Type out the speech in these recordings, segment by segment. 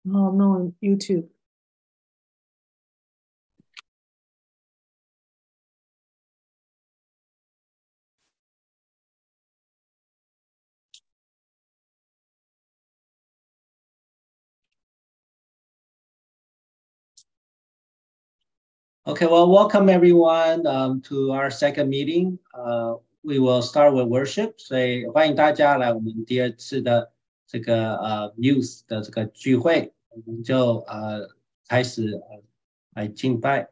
Oh no, YouTube. Okay, well, welcome everyone to our second meeting. We will start with worship. 所以欢迎大家来我们第二次的这个youth 的这个聚会，我们就开始来敬拜。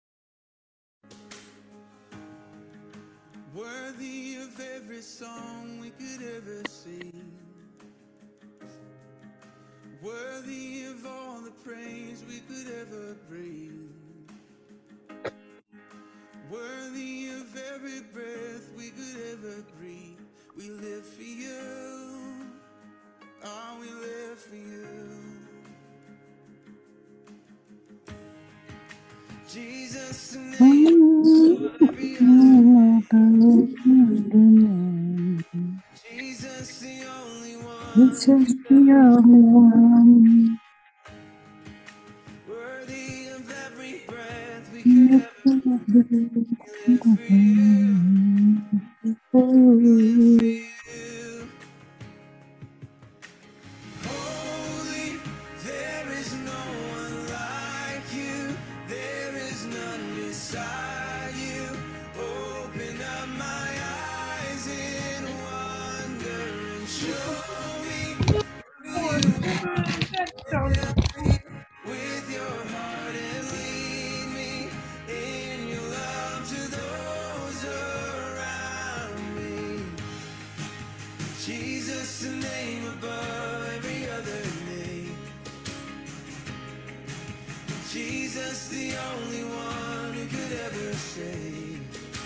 Worthy of every song we could ever sing, worthy of all the praise we could ever bring, worthy of every breath we could ever breathe. We live for you, oh, we live for you. Jesus, the name of every other name. Jesus, the only one. This is the only one. Worthy of every breath we could ever breathe. We live for you. We live for you. Holy, there is no one like you. There is none beside you. Open up my eyes in wonder and show me with your heart and lead me in your love to those around me. Jesus, the name above every other name. Jesus, the only one who could ever save.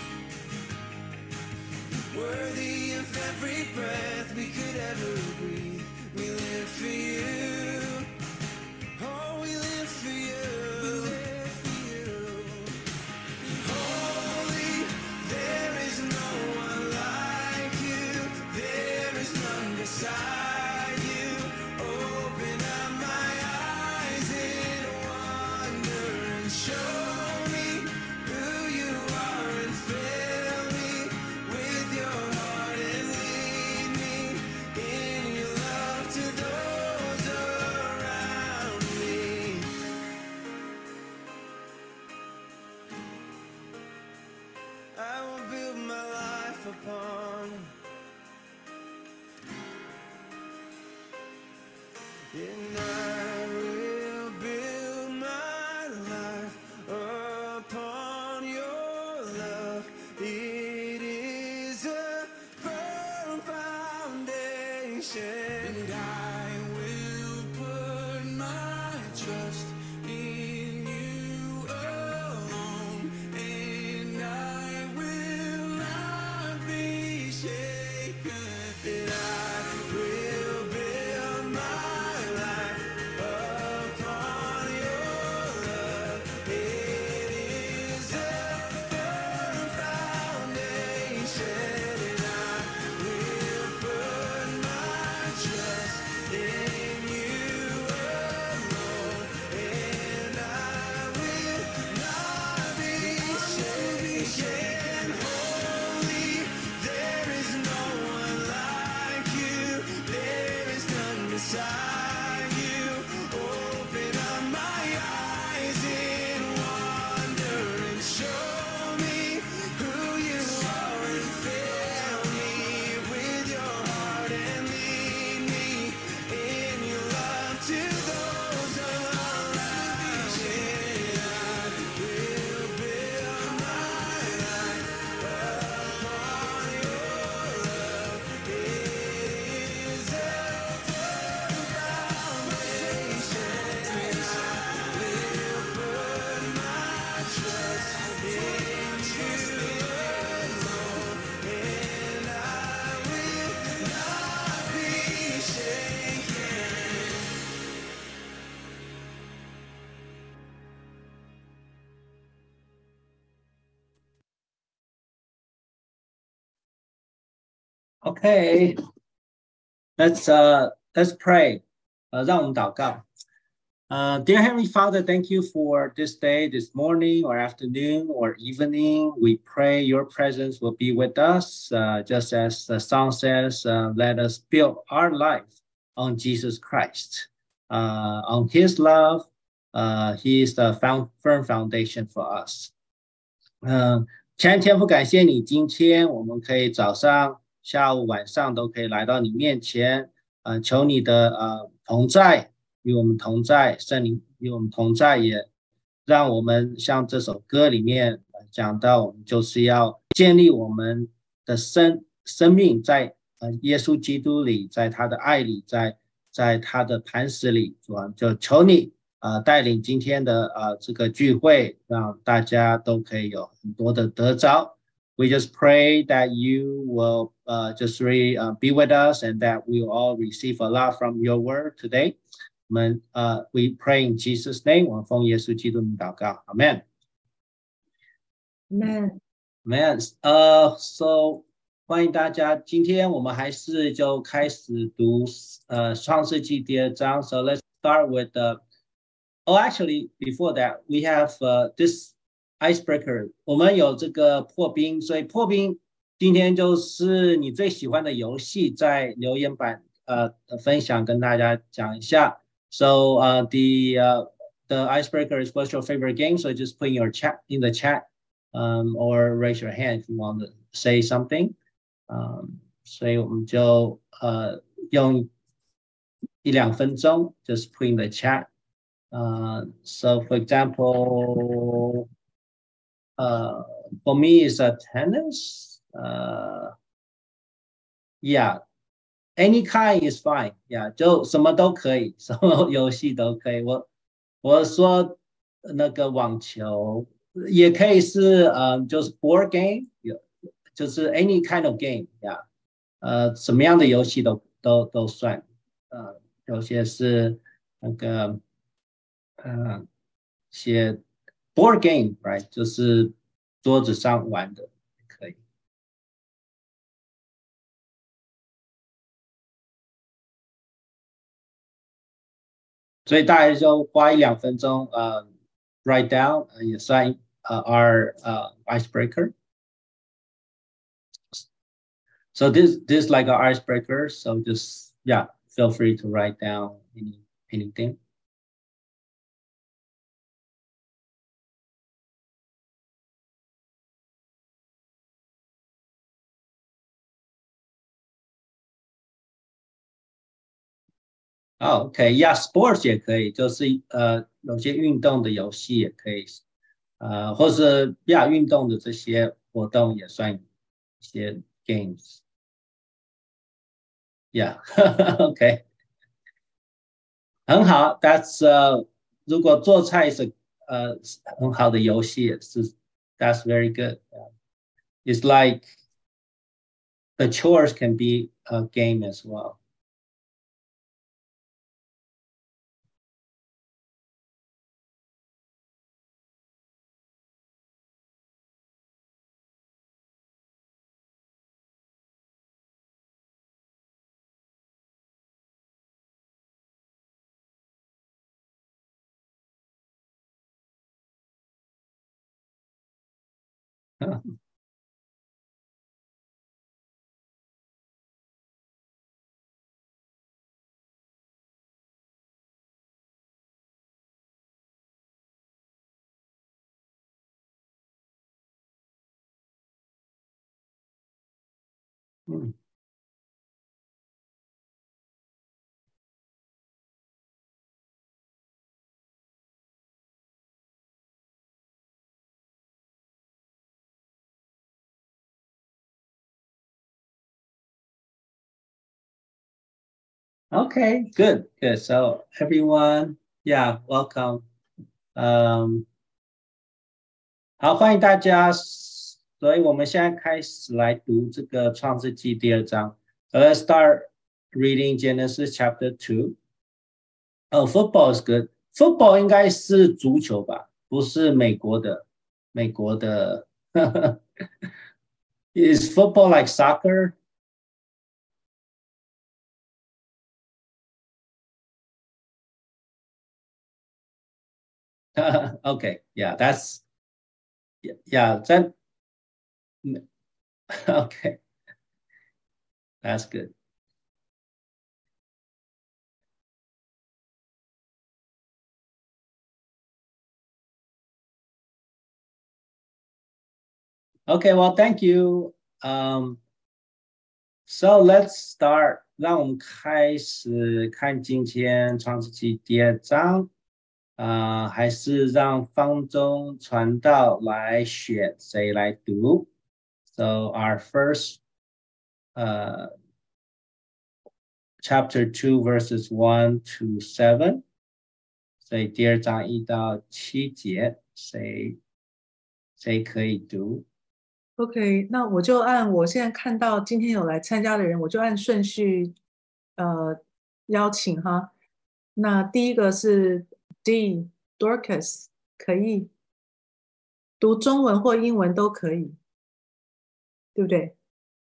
Worthy of every breath we could ever breathe. We live for you. Oh, we live for you. We live for you. Holy, there is no one like you. There is none beside you. Open up my eyes in wonder and show me who you are and fill me with your heart and lead me in your love to those around me. I will build my life upon, and I will build my life upon your love. It is a firm foundation, and I will put my trust in you alone, and I will not be shaken. And I will build my life upon your love. It is a firm foundation, and I will put my trust in you alone, and I will not be shaken. Holy, there is no one like you. There is none beside you. Open up my eyes in wonder and show me who you are and fill me with your heart and lead me in your love to those around me. I will build my life upon your love. It is a firm foundation, and I will put my trust in you alone, and I will not be shaken. Okay, let's pray. 让我们祷告。 Dear Heavenly Father, thank you for this day, this morning or afternoon or evening. We pray your presence will be with us. Just as the song says, let us build our life on Jesus Christ, on his love. He is the firm foundation for us. 亲爱的天父，感谢你，今天我们可以早上、下午、晚上都可以来到你面前，求你的同在与我们同在，圣灵与我们同在，也让我们像这首歌里面讲到，我们就是要建立我们的生命在耶稣基督里，在他的爱里，在他的磐石里，主啊，就求你带领今天的这个聚会，让大家都可以有很多的得着。We just pray that you will just really be with us and that we will all receive a lot from your word today. We pray in Jesus' name. 我们奉耶稣基督名祷告 Amen. Amen. Amen. So 欢迎大家，今天我们还是就开始读创世纪第2章。So let's start with actually before that we have this icebreaker. 我们有这个破冰，所以破冰今天就是你最喜欢的游戏，在留言板分享跟大家讲一下。So the icebreaker is what's your favorite game? So just put in the chat or raise your hand if you want to say something. 所以我们就用1-2分钟 just put in the chat. So for example, for me it's tennis. Yeah, any kind is fine. Yeah, 就什么都可以，什么游戏都可以。我说那个网球也可以是就是 board game， 就是 any kind of game。Yeah， 什么样的游戏都算。有些是那个写 board game， right， 就是桌子上玩的可以。所以大概就花1-2分钟write down 也算our icebreaker. So this like our icebreaker. So just feel free to write down anything. Oh, okay. Yeah, sports 也可以，就是有些运动的游戏也可以，或是运动的这些活动也算一些 games. Yeah, okay. 很好 ，That's 如果做菜是很好的游戏，是 That's very good. It's like the chores can be a game as well. Okay, good. So everyone, welcome. 好，欢迎大家。所以我们现在开始来读这个创世纪第2章。So let's start reading Genesis chapter 2. Oh, football is good. Football 应该是足球吧，不是美国的。Is football like soccer? Okay, yeah, that's yeah, that okay, that's good. Okay, well, thank you. So let's start. 让我们开始看今天创世纪第2章。还是让方中传道来选谁来读。So our first chapter 2 verses 1 to 7。所以第2章1到7节，谁可以读？ OK，那我就按我现在看到今天有来参加的人，我就按顺序邀请哈。那第一个是 D Dorcas， 可以读中文或英文都可以，对不对？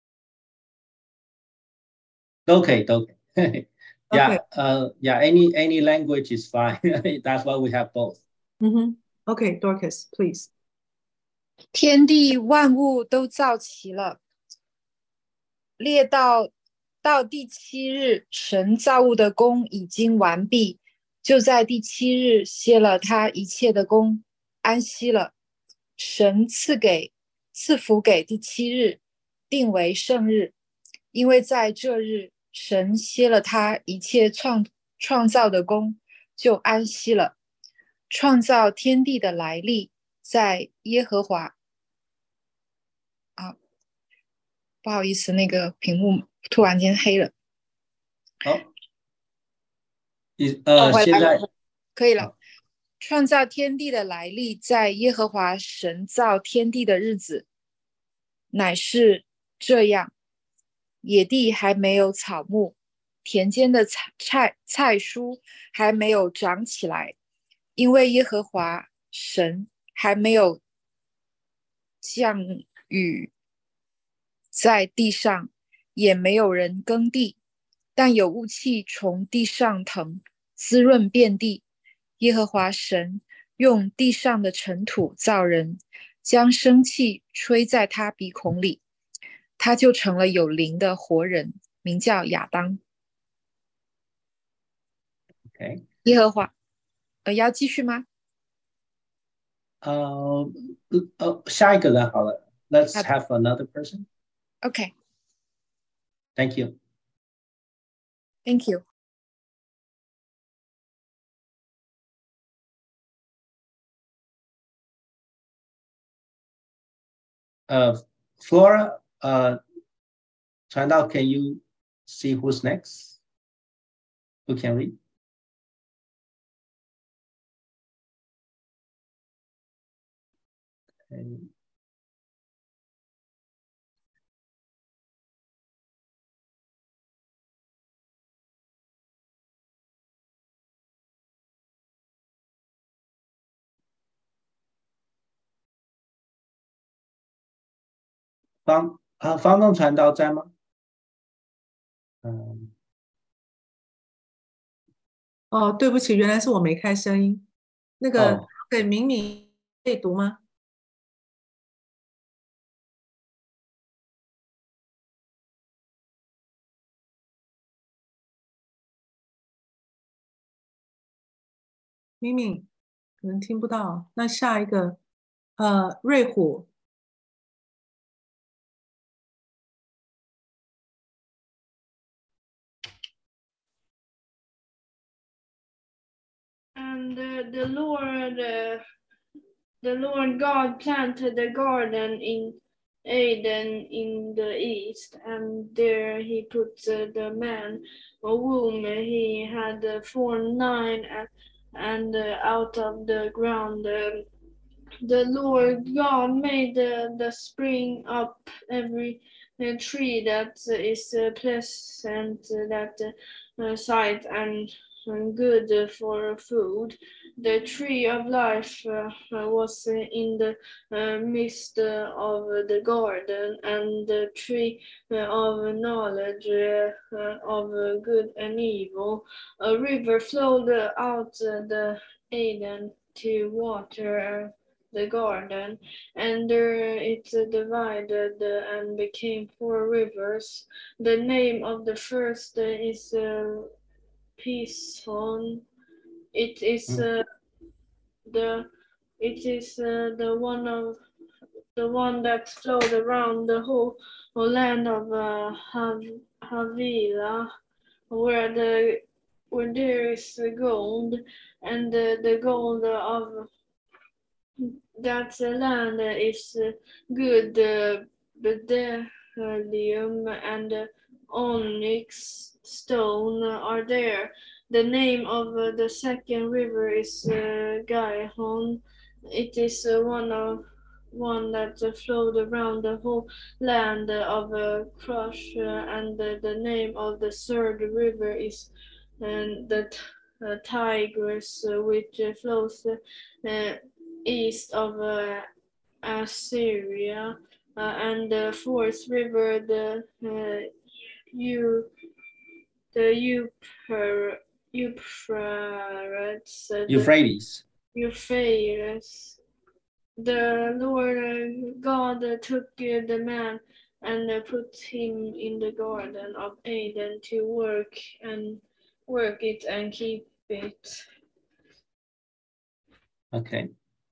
都可以。Yeah, Okay. yeah, any language is fine. That's why we have both. Okay, Dorcas, please. 天地万物都造齐了，列到第7日，神造物的工已经完毕，就在第7日歇了他一切的工，安息了。神赐福给第7日，定为圣日，因为在这日神歇了他一切创造的工，就安息了。创造天地的来历在耶和华。不好意思，那个屏幕突然间黑了。 好， 回现在来可以了。创造天地的来历在耶和华神造天地的日子，乃是这样：野地还没有草木，田间的菜蔬还没有长起来，因为耶和华神还没有降雨在地上，也没有人耕地，但有雾气从地上腾，滋润遍地。耶和华神用地上的尘土造人，将生气吹在他鼻孔里，他就成了有灵的活人，名叫亚当。 Okay. 耶和华，要继续吗？ 下一个人好了。Let's have another person. Okay. Thank you. Thank you. Flora, 传道 can you see who's next? Who can read? Okay. 方正传道在吗？ 对不起，原来是我没开声音。那个给明敏可以读吗？明敏可能听不到。那下一个，瑞虎。 And the Lord God planted a garden in Eden in the east, and there he put the man whom he had formed 9, and out of the ground the Lord God made the spring up every tree that is pleasant that sight and good for food. The tree of life was in the midst of the garden, and the tree of knowledge of good and evil. A river flowed out the Eden to water the garden, and there it divided and became 4 rivers. The name of the first is Pison. It is the the one that flowed around the whole land of Havila, where there is gold, and the gold of that land is good. Bdellium and onyx stone are there. The name of the second river is Gihon. It is one that flowed around the whole land of Crush, and the name of the third river is the Tigris, which flows east of Assyria, and the fourth river, the Euphrates. Euphrates. The Lord God took the man and put him in the garden of Eden to work it and keep it. Okay.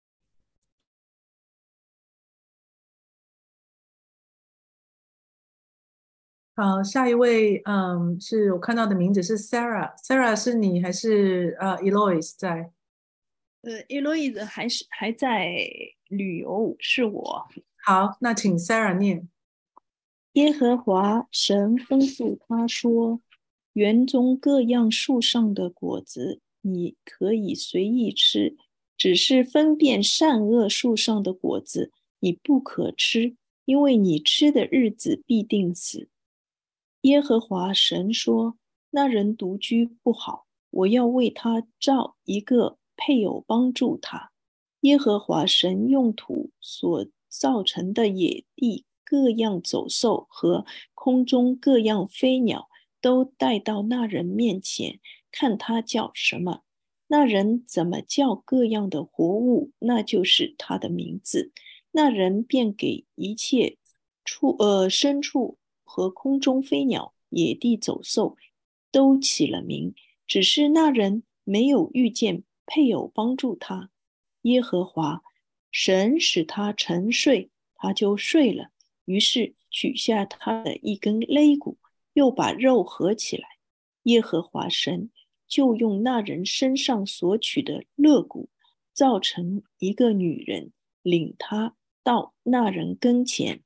好，下一位，是我看到的名字是 Sarah，Sarah 是你还是Eloise 在？ Eloise 还在旅游，是我。 好，那请 Sarah 念。 耶和华神吩咐他说：园中各样树上的果子，你可以随意吃，只是分辨善恶树上的果子，你不可吃，因为你吃的日子必定死。耶和华神说：那人独居不好，我要为他造一个配偶帮助他。耶和华神用土所造成的野地各样走兽和空中各样飞鸟都带到那人面前，看他叫什么。那人怎么叫各样的活物，那就是他的名字。那人便给一切牲畜和空中飞鸟、野地走兽都起了名，只是那人没有遇见配偶帮助他。耶和华神使他沉睡，他就睡了，于是取下他的一根肋骨，又把肉合起来。耶和华神就用那人身上所取的肋骨，造成一个女人，领他到那人跟前。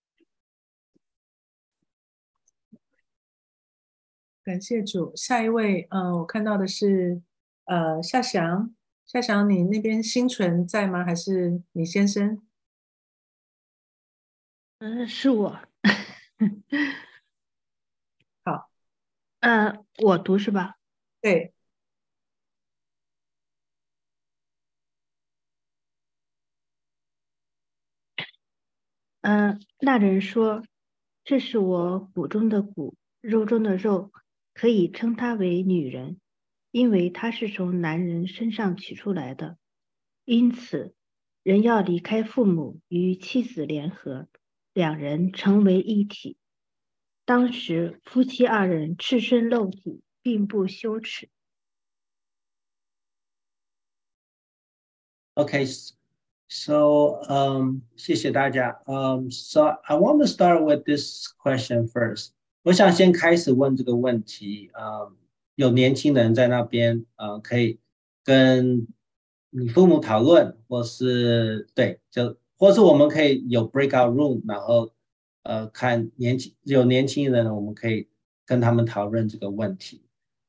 感谢主。下一位，我看到的是夏翔。夏翔，你那边心存在吗？还是你先生？ 是我。 好， 我读是吧？ 对。 那人说：“这是我骨中的骨，肉中的肉，可以称她为女人，因为她是从男人身上取出来的。因此，人要离开父母，与妻子联合，两人成为一体。当时夫妻二人赤身露体，并不羞耻。” Okay, so 谢谢大家。So I want to start with this question first. 我想先开始问这个问题。有年轻人在那边，可以跟你父母讨论，或是或是我们可以有 breakout room， 然后看有年轻人，我们可以跟他们讨论这个问题。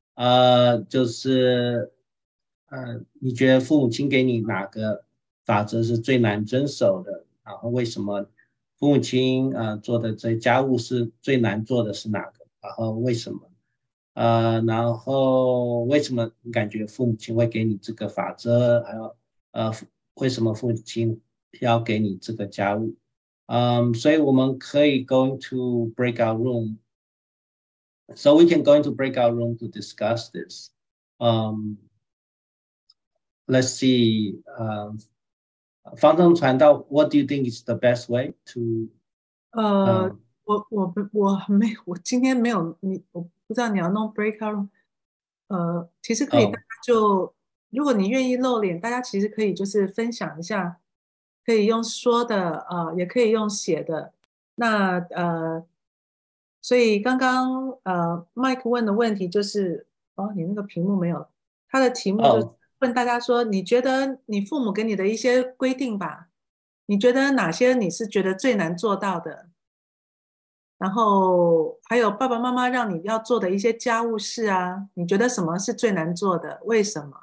你觉得父母亲给你哪个法则是最难遵守的？然后为什么父母亲做的这家务是最难做的是哪个？然后为什么？然后为什么你感觉父母亲会给你这个法则？还有为什么父母亲要给你这个家务？所以我们可以 go into breakout room. So we can go into breakout room to discuss this. let's see, 方正传道 what do you think is the best way to 呃，我今天没有我不知道你要弄 breakout。其实可以，大家就如果你愿意露脸，大家其实可以就是分享一下，可以用说的，也可以用写的。那所以刚刚Mike 问的问题就是，你那个屏幕没有，他的题目就是问大家说，你觉得你父母给你的一些规定吧，你觉得哪些你是觉得最难做到的？然后还有爸爸妈妈让你要做的一些家务事啊，你觉得什么是最难做的？为什么？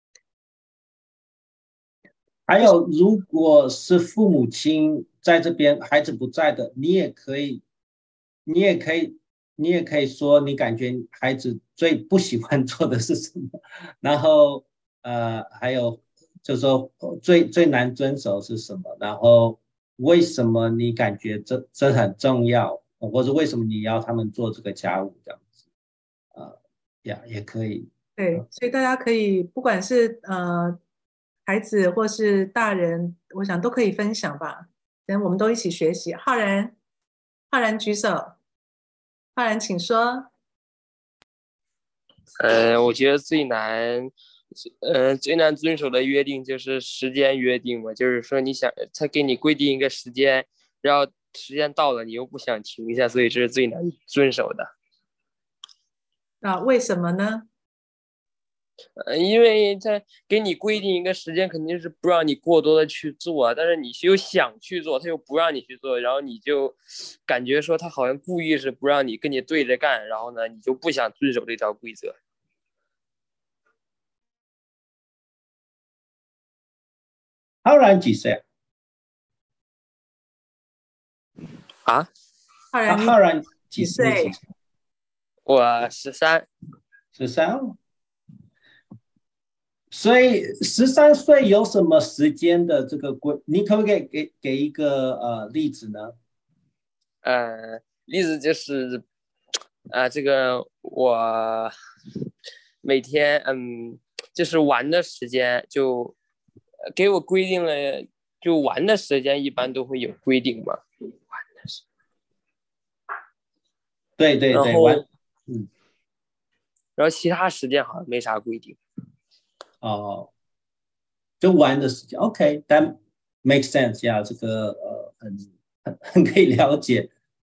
还有如果是父母亲在这边，孩子不在的，你也可以说你感觉孩子最不喜欢做的是什么，然后还有就是说最难遵守是什么，然后为什么你感觉这很重要，或者为什么你要他们做这个家务这样子，也可以。 对，所以大家可以不管是孩子或是大人，我想都可以分享吧。等我们都一起学习。浩然举手，浩然请说。 我觉得最难遵守的约定就是时间约定嘛，就是说他给你规定一个时间，然后时间到了你又不想停下，所以这是最难遵守的。 为什么呢？ 因为他给你规定一个时间，肯定是不让你过多的去做，但是你又想去做，他又不让你去做，然后你就感觉说他好像故意是不让你跟你对着干，然后呢，你就不想遵守这条规则。 浩然几岁啊？ 浩然几岁？ 我13。 13。所以13岁有什么时间的这个你可不可以给一个例子呢？ 例子就是这个我每天就是玩的时间就给我规定了，就玩的时间一般都会有规定嘛。 对， 然后其他时间好像没啥规定。 就玩的时间 ，OK， that makes sense 呀，这个很可以了解。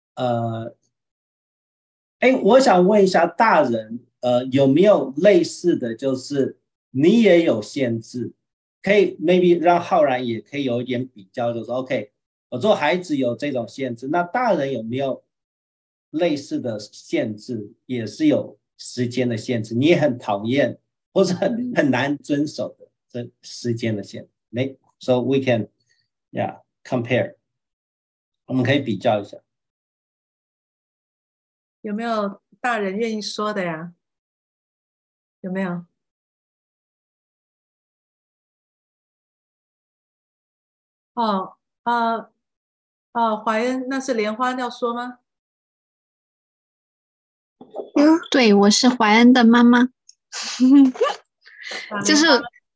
我想问一下大人，有没有类似的就是你也有限制，可以 maybe 让浩然也可以有一点比较，就是 OK， 我做孩子有这种限制，那大人有没有类似的限制，也是有时间的限制，你也很讨厌或者很难遵守的这时间的限制。So we can compare， 我们可以比较一下。 有没有大人愿意说的呀？有没有？怀恩，那是莲花要说吗？ 对，我是怀恩的妈妈。就是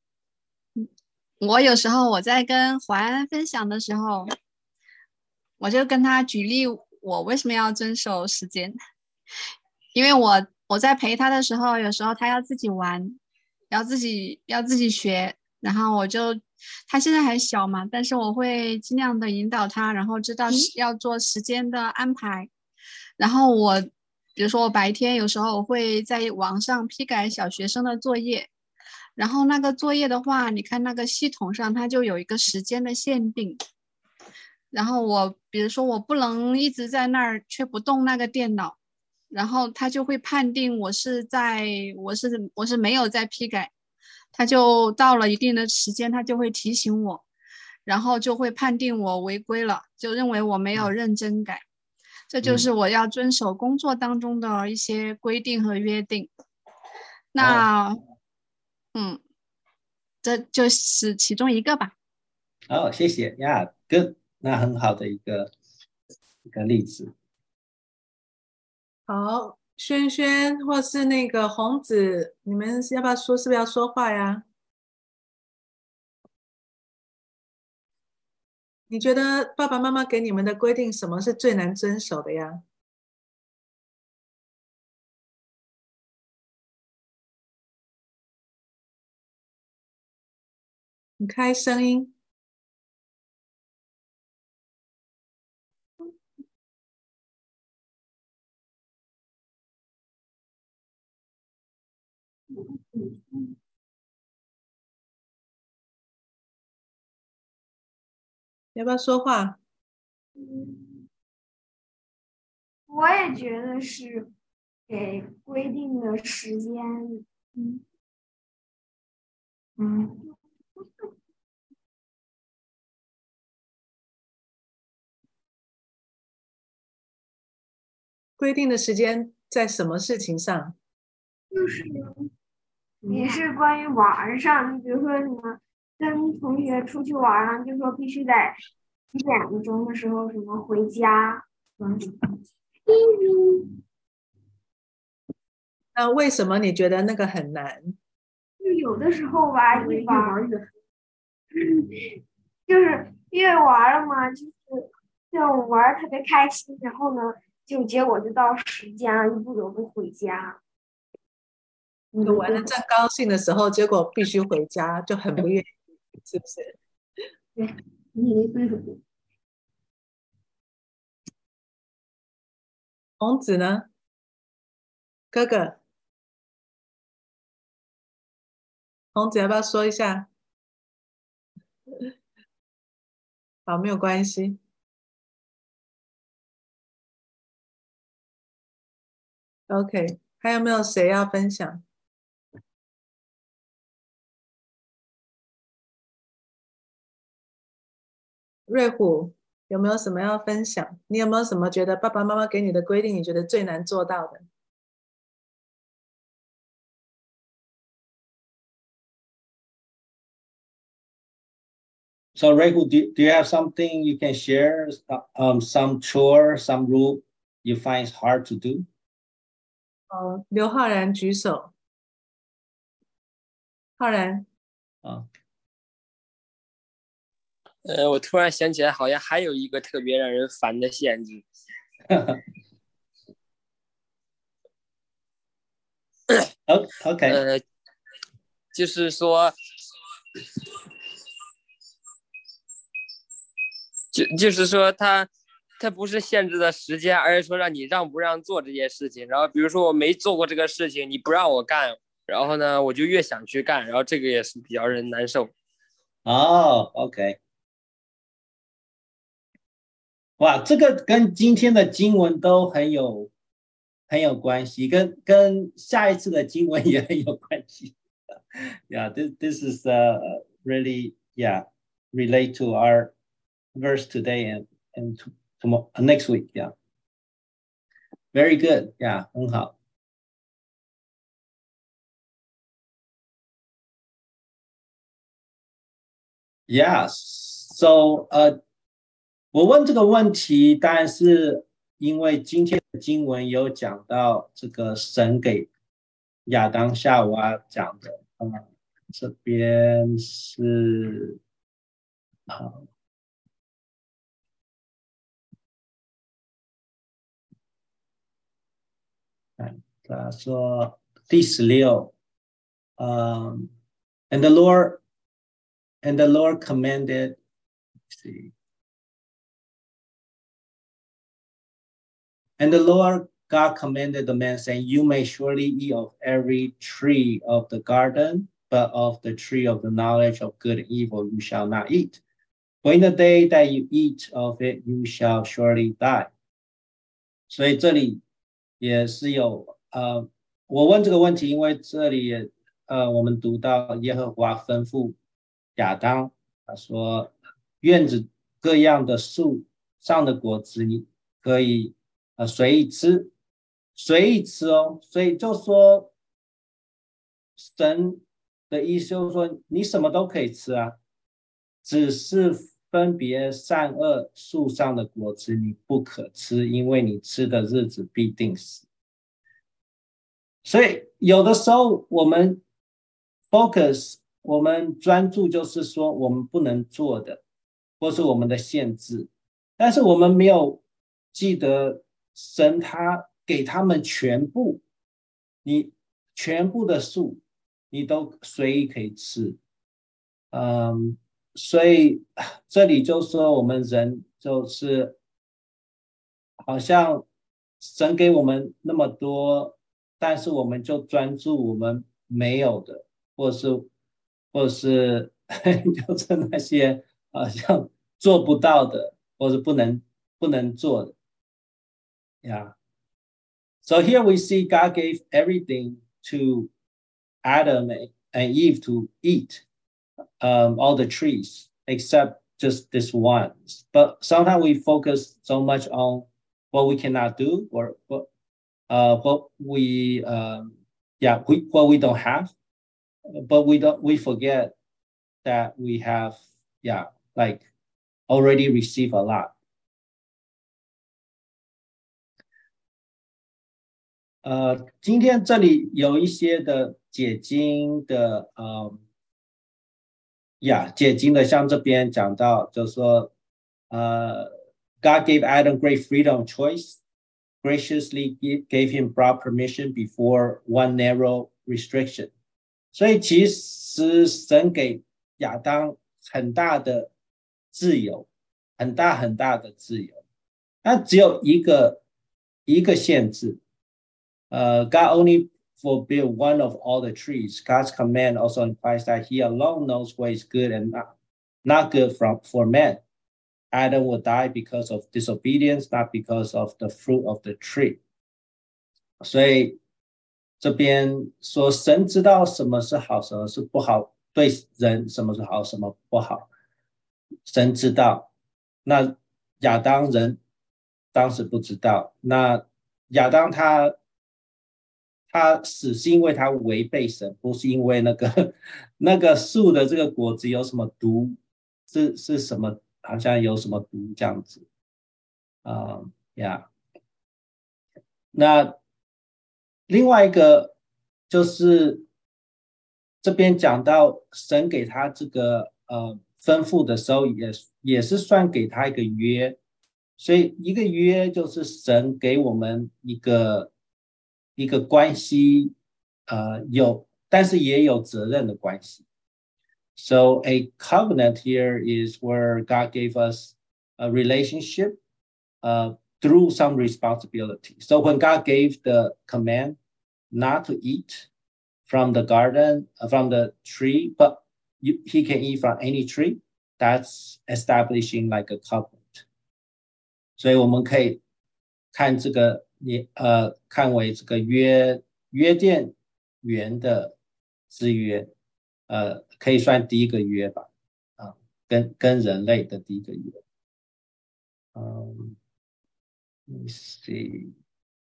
我有时候我在跟怀恩分享的时候，我就跟他举例我为什么要遵守时间，因为我在陪他的时候，有时候他要自己玩，要自己学，然后他现在还小嘛，但是我会尽量的引导他，然后知道要做时间的安排。然后比如说我白天有时候我会在网上批改小学生的作业，然后那个作业的话，你看那个系统上它就有一个时间的限定，然后比如说我不能一直在那儿却不动那个电脑，然后他就会判定我是没有在批改，他就到了一定的时间他就会提醒我，然后就会判定我违规了，就认为我没有认真改。这就是我要遵守工作当中的一些规定和约定。那这就是其中一个吧。 谢谢呀，good， 那很好的一个例子。 好，轩轩或是那个红子，你们是不是要说话呀？ 你觉得爸爸妈妈给你们的规定什么是最难遵守的呀？你开声音。要不要说话？ 我也觉得是给规定的时间。嗯， 规定的时间在什么事情上？ 就是也是关于玩上，你比如说什么跟同学出去玩上，就说必须在7点钟的时候什么回家。 那为什么你觉得那个很难？ 就有的时候吧，一玩就是越玩了嘛，就是这种玩特别开心，然后呢，就结果就到时间了，一不得不回家。 就玩的正高兴的时候，结果必须回家，就很不愿意，是不是？ 对，你没分手。 红子呢？哥哥，红子要不要说一下？好，没有关系。OK，还有没有谁要分享？瑞虎有没有什么要分享？你有没有什么觉得爸爸妈妈给你的规定，你觉得最难做到的？ So Rehu, do you have something you can share? Some chore, some rule you find hard to do? 刘浩然举手。浩然， 我突然想起来，好像还有一个特别让人烦的限制。 OK， 就是说，就是说他不是限制的时间，而是说让你让不让做这件事情。然后比如说我没做过这个事情，你不让我干，然后呢我就越想去干，然后这个也是比较让人难受。 哦，OK，哇，这个跟今天的经文都很有关系，跟下一次的经文也很有关系。Yeah, this is really relate to our verse today and tomorrow next week. Yeah, very good. Yeah, 很好。Yes, so 我问这个问题，当然是因为今天的经文有讲到这个神给亚当夏娃讲的，这边是他说第16，and the Lord commanded, let's see. And the Lord God commanded the man, saying, You may surely eat of every tree of the garden, but of the tree of the knowledge of good and evil you shall not eat. For in the day that you eat of it, you shall surely die. 所以这里也是有我问这个问题，因为这里也我们读到耶和华吩咐亚当，他说院子各样的树上的果子你可以随意吃，随意吃哦。所以就说神的意思就是说你什么都可以吃啊，只是分别善恶树上的果子你不可吃，因为你吃的日子必定死。所以有的时候我们 focus， 我们专注就是说我们不能做的， 或是我们的限制，但是我们没有记得神他给他们全部，你全部的树你都随意可以吃。所以这里就说我们人就是好像神给我们那么多，但是我们就专注我们没有的，或是就是那些好像做不到的，或是不能做的。Yeah. So here we see God gave everything to Adam and Eve to eat, all the trees except just this one. But sometimes we focus so much on what we cannot do or what we what we don't have, but we forget that we have like already received a lot. 今天这里有一些的解经的解经的，像这边讲到就是说God gave Adam great freedom of choice, graciously gave him broad permission before one narrow restriction. 所以其实神给亚当很大的自由，很大的自由，那只有一个限制。God only forbid one of all the trees. God's command also implies that he alone knows what is good and not good for man. Adam will die because of disobedience, not because of the fruit of the tree. 所以这边说神知道什么是好，什么是不好，对人什么是好，什么不好，神知道。那亚当人当时不知道，那亚当他死是因为他违背神，不是因为那个树的这个果子有什么毒，是什么，好像有什么毒这样子。那另外一个就是这边讲到神给他这个吩咐的时候，也是算给他一个约，所以一个约就是神给我们一个关系，但是也有责任的关系。So a covenant here is where God gave us a relationship through some responsibility. So when God gave the command not to eat from the garden, from the tree, but he can eat from any tree, that's establishing like a covenant. 所以我们可以看这个看为这个约甸园的之约，可以算第一个约吧，跟人类的第一个约。Let me see，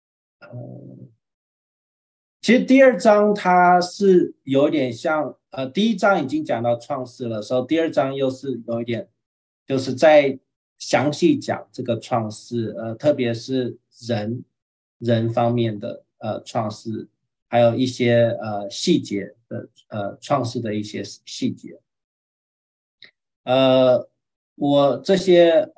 其实第二章它是有点像，第一章已经讲到创世了，所以第二章又是有一点，就是在详细讲这个创世，特别是人方面的创世，还有一些细节的创世的一些细节。我这些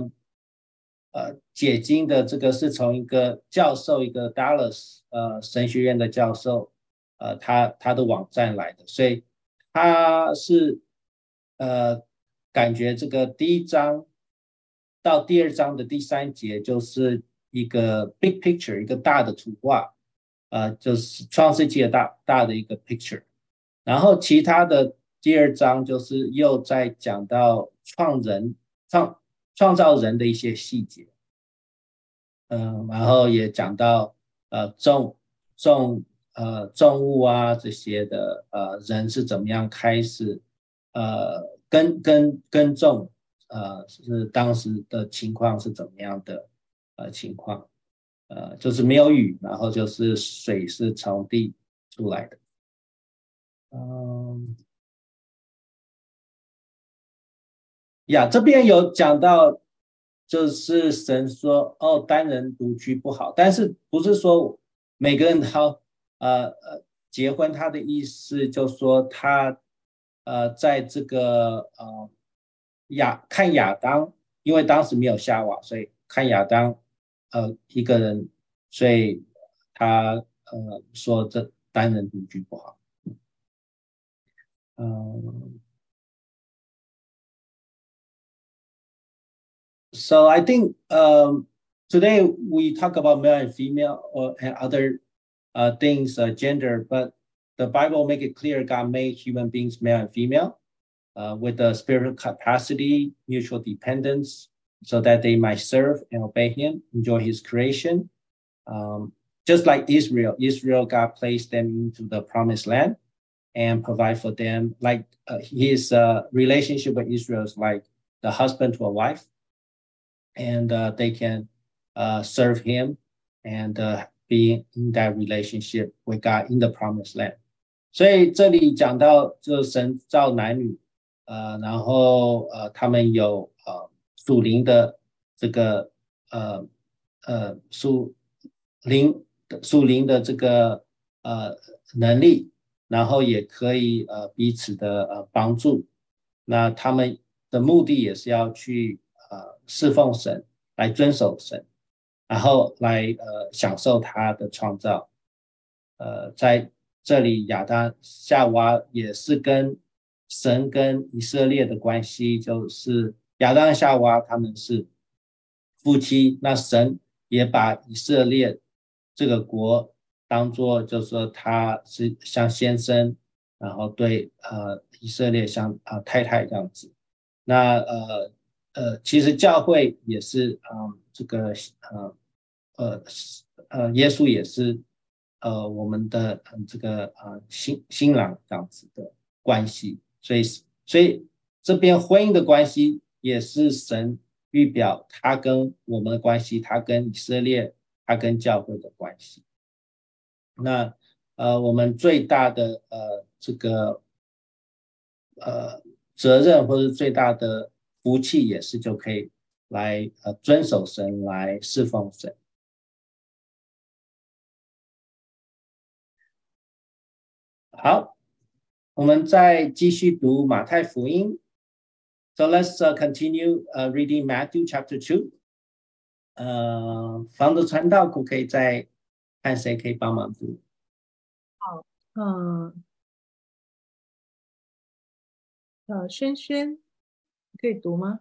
解经的这个是从一个教授，一个 Dallas 神学院的教授，他的网站来的，所以他是感觉这个第一章到第二章的第3节就是一个 big picture， 一个大的图画，就是创世纪的大的一个 picture， 然后其他的第二章就是又在讲到创造人的一些细节，然后也讲到种物啊这些的，人是怎么样开始耕种，是当时的情况是怎么样的情况，就是没有雨，然后就是水是从地出来的。这边有讲到，就是神说单人独居不好，但是不是说每个人都结婚，他的意思就是说他在这个看亚当，因为当时没有夏娃，所以看亚当一个人，所以他说这单人独居不好。So I think today we talk about male and female and other things, gender, but the Bible make it clear God made human beings male and female with a spiritual capacity, mutual dependence, so that they might serve and obey Him, enjoy His creation. Just like Israel, God placed them into the promised land and provide for them. Like His relationship with Israel is like the husband to a wife. And they can serve Him and be in that relationship with God in the promised land. 所以这里讲到，就是神造男女，然后他们有属灵的这个属灵的这个能力，然后也可以彼此的帮助。那他们的目的也是要去侍奉神，来遵守神，然后来享受他的创造。在这里亚当夏娃也是跟神跟以色列的关系，就是亚当夏娃他们是夫妻，那神也把以色列这个国当作就是说他是像先生，然后对以色列像太太这样子。那其实教会也是这个耶稣也是我们的这个新郎这样子的关系，所以这边婚姻的关系也是神预表他跟我们的关系，他跟以色列，他跟教会的关系。那我们最大的这个责任或者最大的福气也是就可以来遵守神，来侍奉神。好，我们再继续读马太福音。So let's continue reading Matthew chapter 2. 房子传道可以再看谁可以帮忙读。 好，轩轩可以读吗？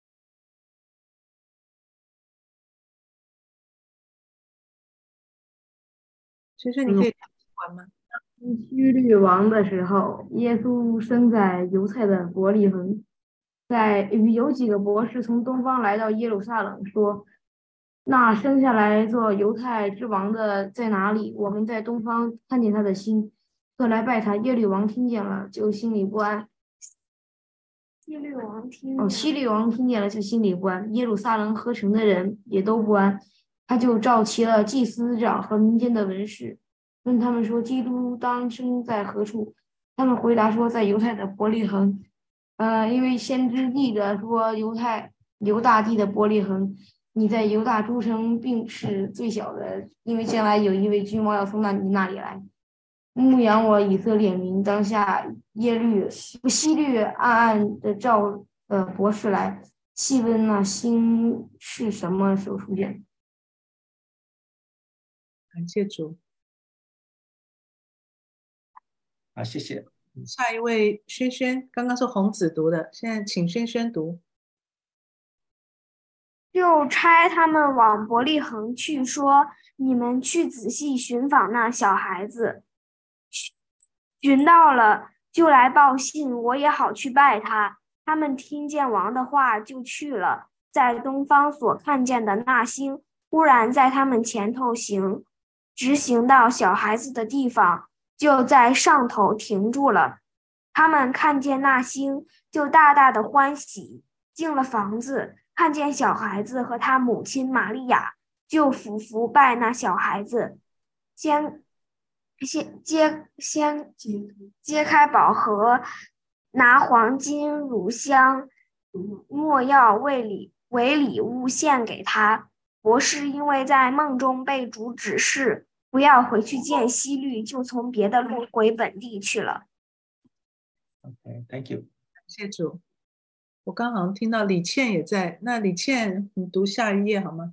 轩轩，你可以完吗？ 希律王的时候，耶稣生在犹太的伯利恒。有几个博士从东方来到耶路撒冷，说：“那生下来做犹太之王的在哪里？我们在东方看见他的星，特来拜他。”耶律王听见了，就心里不安。希律王听见了，就心里不安。耶路撒冷合城的人也都不安，他就召集了祭司长和民间的文士，问他们说：“基督当生在何处？”他们回答说：“在犹太的伯利恒。”因为先知记着说犹大地的伯利恒，你在犹大诸城并是最小的，因为将来有一位君王要从你那里来牧养我以色列民。当下希律暗的召博士来细问那星是什么时候出现。 感谢主。 好，谢谢。 下一位轩轩，刚刚是洪子读的，现在请轩轩读。 就差他们往伯利恒去，说：“你们去仔细寻访那小孩子，寻到了就来报信，我也好去拜他。”他们听见王的话，就去了。在东方所看见的那星，忽然在他们前头直行到小孩子的地方，就在上头停住了。他们看见那星，就大大的欢喜。进了房子，看见小孩子和他母亲玛利亚，就俯伏拜那小孩子，先揭开宝盒，拿黄金、乳香、没药为礼物献给他。博士因为在梦中被主指示不要回去见希律，就从别的路回本地去了。 Okay, thank you. 感谢主。 我刚好像听到李倩也在，那李倩，你读下一页好吗？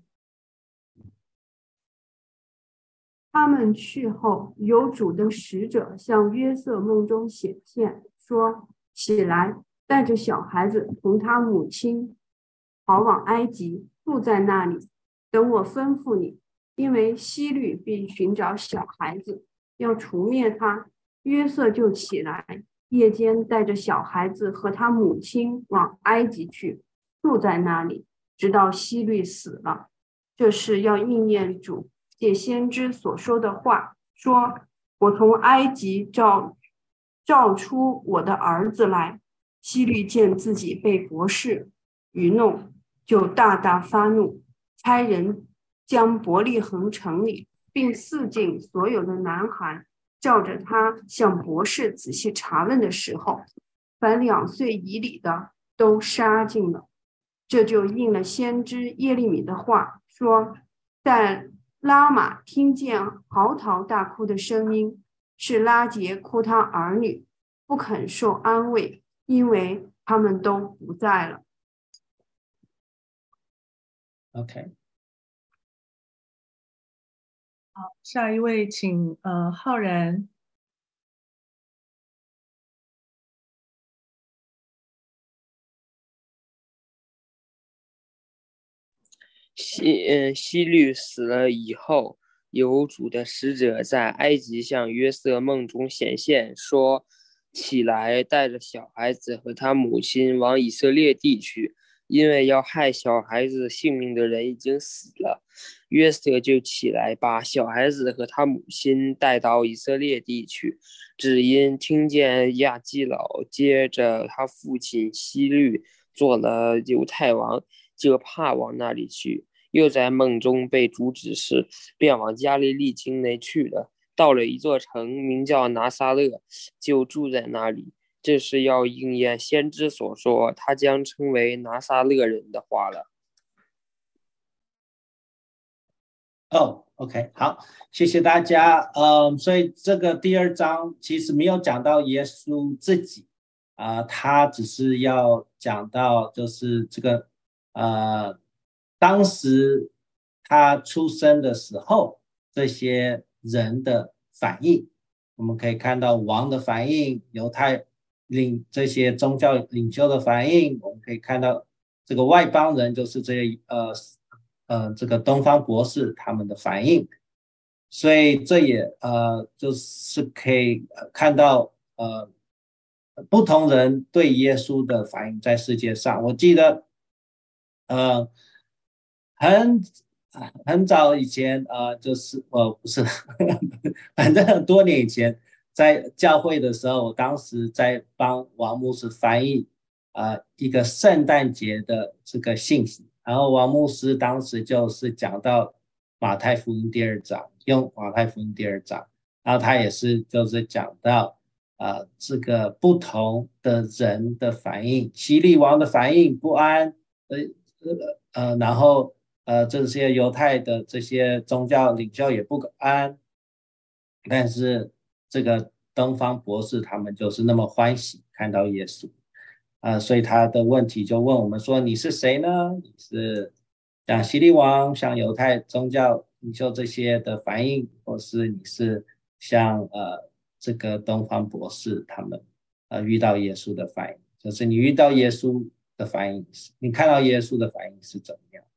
他们去后，有主的使者向约瑟梦中显现，说：起来，带着小孩子同他母亲逃往埃及，住在那里，等我吩咐你。因为希律必寻找小孩子，要除灭他。约瑟就起来，夜间带着小孩子和他母亲往埃及去，住在那里，直到希律死了。这是要应验主借先知所说的话，说：我从埃及召出我的儿子来。希律见自己被博士愚弄，就大大发怒，差人将伯利恒城里并四境所有的男孩，照着他向博士仔细查问的时候，凡2岁以里的都杀尽了。这就应了先知耶利米的话，说：在拉玛听见嚎啕大哭的声音，是拉结哭他儿女，不肯受安慰，因为他们都不在了。 OK， 好，下一位请浩然。 希律死了以后，有主的使者在埃及向约瑟梦中显现，说：起来，带着小孩子和他母亲往以色列地去，因为要害小孩子性命的人已经死了。约瑟就起来，把小孩子和他母亲带到以色列地去，只因听见亚基老接着他父亲希律做了犹太王，就怕往那里去，又在梦中被主指示，便往加利利境内去了。到了一座城，名叫拿撒勒，就住在那里。这是要应验先知所说，他将称为拿撒勒人的话了。 OK， 好，谢谢大家。所以这个第2章其实没有讲到耶稣自己，他只是要讲到就是这个当时他出生的时候这些人的反应。我们可以看到王的反应，犹太这些宗教领袖的反应，我们可以看到这个外邦人，就是这些这个东方博士他们的反应。所以这也就是可以看到不同人对耶稣的反应在世界上。我记得很早以前就是不是反正很多年以前在教会的时候，我当时在帮王牧师翻译一个圣诞节的这个信息，然后王牧师当时就是讲到马太福音第2章，用马太福音第2章，然后他也是就是讲到这个不同的人的反应，希律王的反应不安，然后这些犹太的这些宗教领袖也不安，但是这个东方博士他们就是那么欢喜看到耶稣所以他的问题就问我们说，你是谁呢？你是像希律王，像犹太宗教领袖这些的反应，或是你是像这个东方博士他们遇到耶稣的反应，就是你遇到耶稣的反应，你看到耶稣的反应是怎么样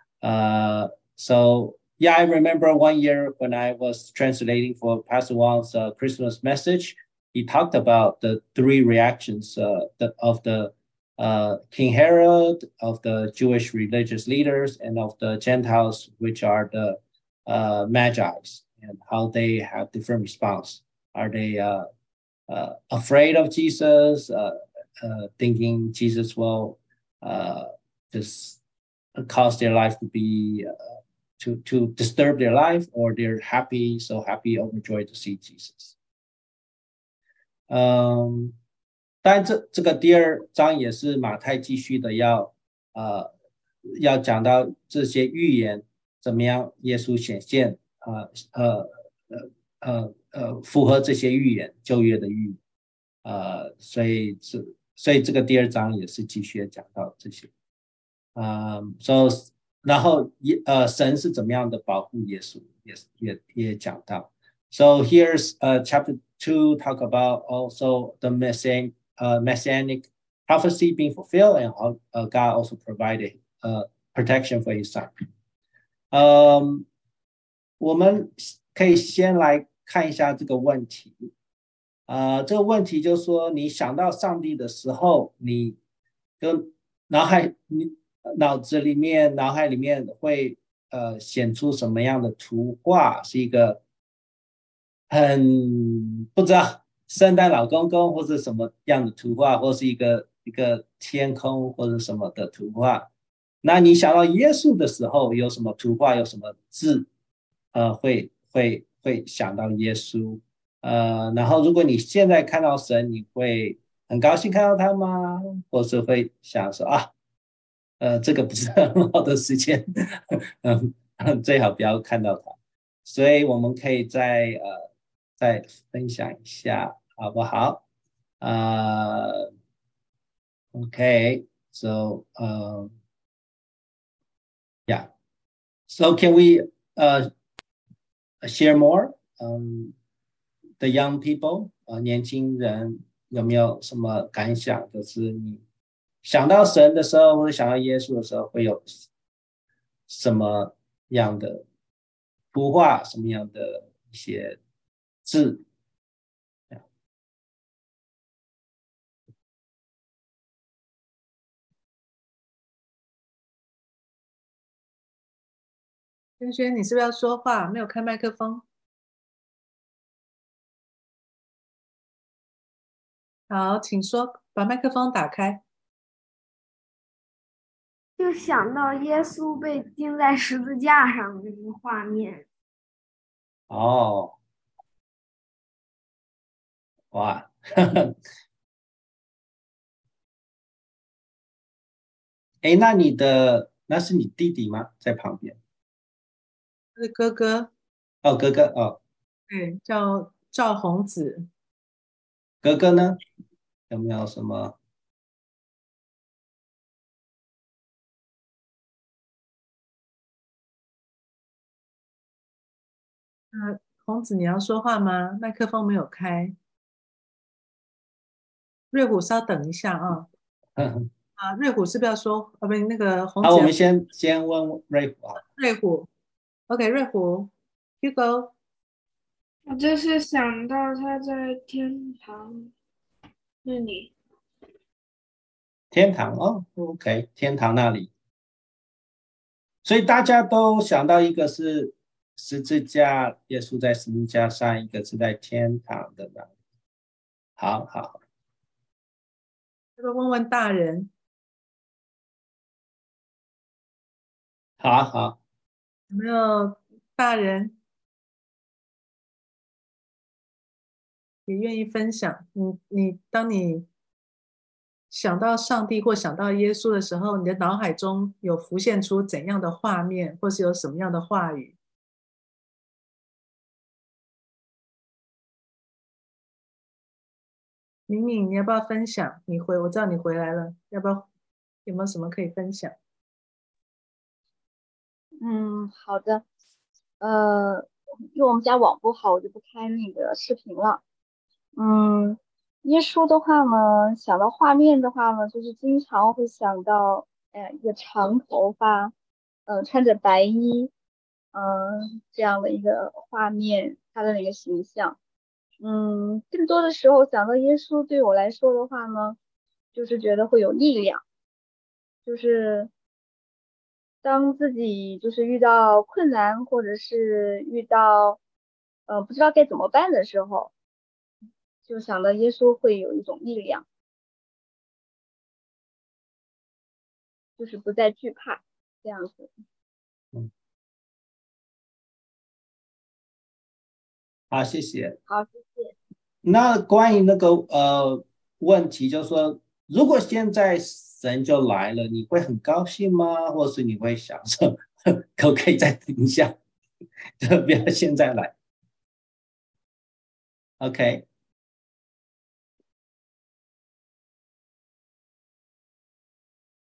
？So yeah, I remember one year when I was translating for Pastor Wang's Christmas message, he talked about the 3 reactions of the King Herod, of the Jewish religious leaders, and of the Gentiles, which are the Magi's, and how they have different response. Are they afraid of Jesus, thinking Jesus will just cause their life to be to disturb their life, or they're happy, so happy, overjoyed to see Jesus. 当然这个第2章也是马太继续的要讲到这些预言怎么样耶稣显现符合这些预言，旧约的预言所以所以这个第2章也是继续讲到这些。So 然后神是怎么样的保护耶稣，也讲到。So here's chapter 2 talk about also the messianic prophecy being fulfilled and how God also provided protection for his son. 我们可以先来看一下这个问题。这个问题就是说，你想到上帝的时候，你就脑海里面会显出什么样的图画？是一个很不知道圣诞老公公或者什么样的图画，或是一个天空或者什么的图画。那你想到耶稣的时候，有什么图画，有什么字会想到耶稣？然后如果你现在看到神，你会很高兴看到他吗？或是会想说这个不是很好的时间，最好不要看到他。所以我们可以再分享一下，好不好？Okay, so yeah. So can we share more? The young people, 年轻人有没有什么感想？就是你想到神的时候，或者想到耶稣的时候，会有什么样的图画，什么样的一些字？ 轩轩，你是不是要说话？没有开麦克风。好，请说，把麦克风打开。 就想到耶稣被钉在十字架上的那个画面。 哦，哇，哎，那是你弟弟吗？在旁边？ 是哥哥。 哦，哥哥哦。 对，叫赵宏子。 哥哥呢？有没有什么？ 宏子，你要说话吗？麦克风没有开。瑞虎，稍等一下啊。瑞虎是不是要说？不，那个宏子。 好，我们先问瑞虎啊。 瑞虎 ，OK， 瑞虎 ，Hugo。 我就是想到他在天堂那里。 天堂哦 ，OK， 天堂那里。所以大家都想到一个是十字架，耶稣在十字架上，一个是在天堂的那里。好。 要不要问问大人？ 好。 有没有大人也愿意分享？当你想到上帝或想到耶稣的时候，你的脑海中有浮现出怎样的画面，或是有什么样的话语？敏敏，你要不要分享？我知道你回来了，要不要？有没有什么可以分享？ 好的。因为我们家网不好，我就不开那个视频了。耶稣的话呢，想到画面的话呢，就是经常会想到，一个长头发，穿着白衣，这样的一个画面，他的那个形象。更多的时候想到耶稣，对我来说的话呢，就是觉得会有力量，就是当自己就是遇到困难，或者是遇到不知道该怎么办的时候，就想到耶稣会有一种力量，就是不再惧怕这样子。 好，谢谢。 好，谢谢。 那关于那个问题，就是说，如果现在神就来了，你会很高兴吗？或是你会想说，可不可以再等一下，就不要现在来 ？OK。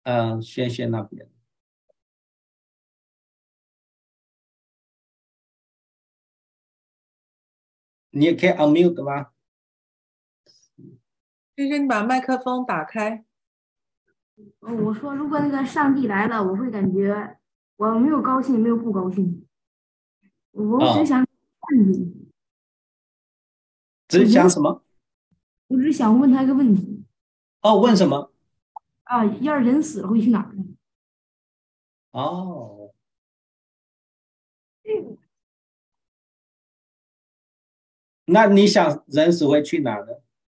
轩轩那边，你也可以 unmute 吗？ 轩轩，你把麦克风打开。 我说如果那个上帝来了，我会感觉我没有高兴，没有不高兴，我只想问你， 只想什么？ 我只想问他一个问题。 哦，问什么？ 啊，要是人死了会去哪儿呢？ 哦，那你想人死会去哪呢？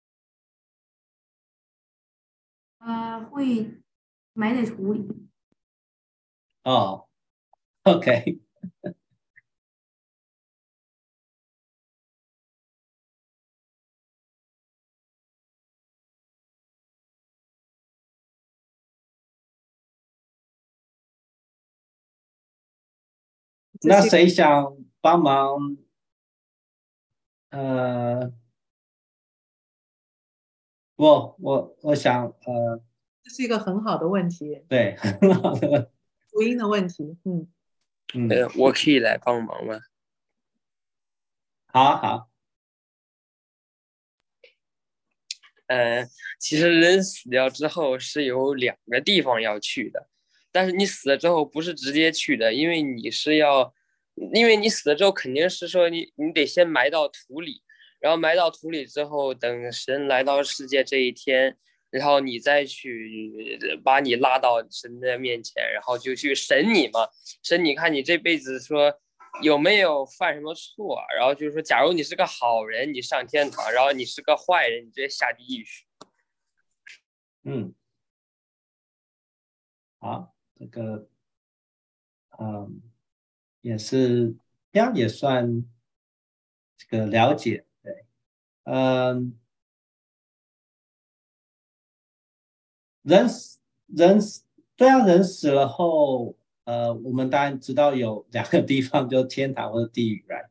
会埋在土里。 哦，OK。那谁想帮忙？我想这是一个很好的问题， 对，很好的福音的问题。 我可以来帮忙吗？ 好。 其实人死掉之后是有2个地方要去的，但是你死了之后不是直接去的，因为你死了之后肯定是说你得先埋到土里，然后埋到土里之后，等神来到世界这一天，然后你再去把你拉到神的面前，然后就去审你嘛，审你看你这辈子说有没有犯什么错，然后就是说，假如你是个好人，你上天堂；然后你是个坏人，你直接下地狱。 好，这个也是这样也算这个了解，对，人死，对啊，人死了后，我们当然知道有2个地方，就天堂或者地狱，right？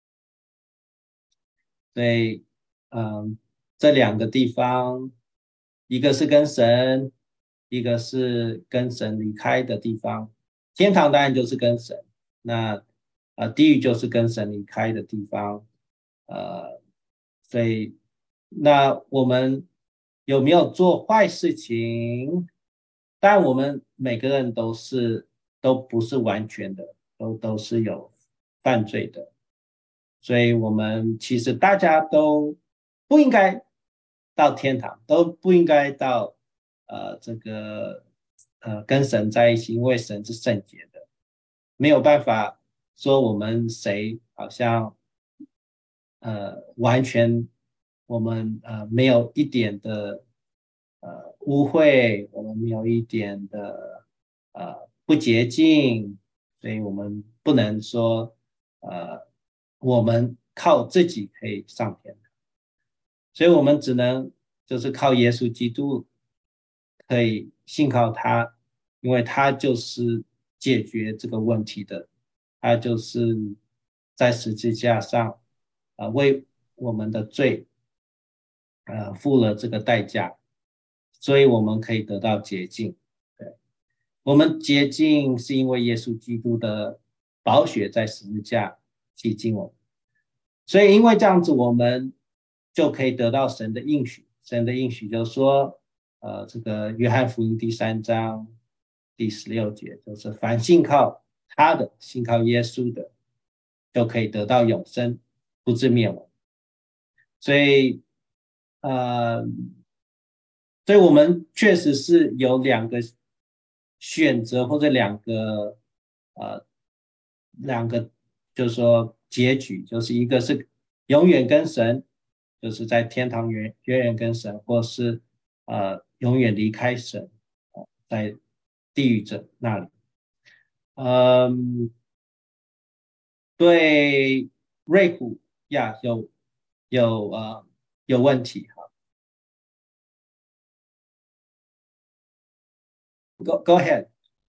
所以，这2个地方，一个是跟神，一个是跟神离开的地方。天堂当然就是跟神，那地狱就是跟神离开的地方。所以那我们有没有做坏事情？但我们每个人都不是完全的，都是有犯罪的。所以我们其实大家都不应该到天堂，都不应该到这个跟神在一起，因为神是圣洁的，没有办法说我们谁好像完全我们没有一点的污秽，我们没有一点的不洁净，所以我们不能说我们靠自己可以上天堂，所以我们只能就是靠耶稣基督，可以信靠他，因为他就是解决这个问题的，他就是在十字架上为我们的罪付了这个代价，所以我们可以得到洁净。对，我们洁净是因为耶稣基督的宝血在十字架洗净我们，所以因为这样子，我们就可以得到神的应许。神的应许就是说，这个约翰福音第3章第16节，就是凡信靠他的，信靠耶稣的，就可以得到永生，不至灭亡。所以，所以我们确实是有2个选择，或者两个就是说结局，就是一个是永远跟神，就是在天堂远远跟神，或是永远离开神，在地狱这那里。对，瑞虎呀，有问题哈，Go ahead。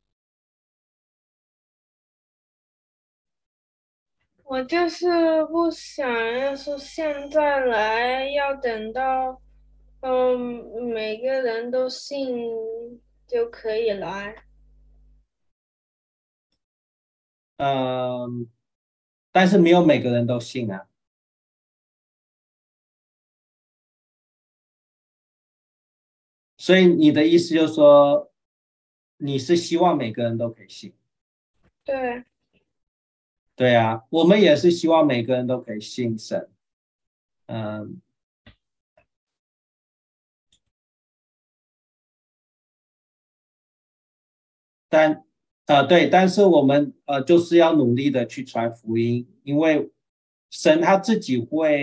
我就是不想要说现在来，要等到每个人都信就可以来。 但是没有每个人都信啊。所以你的意思就是说，你是希望每个人都可以信？ 对， 对啊，我们也是希望每个人都可以信神。对，但是我们就是要努力的去传福音，因为神他自己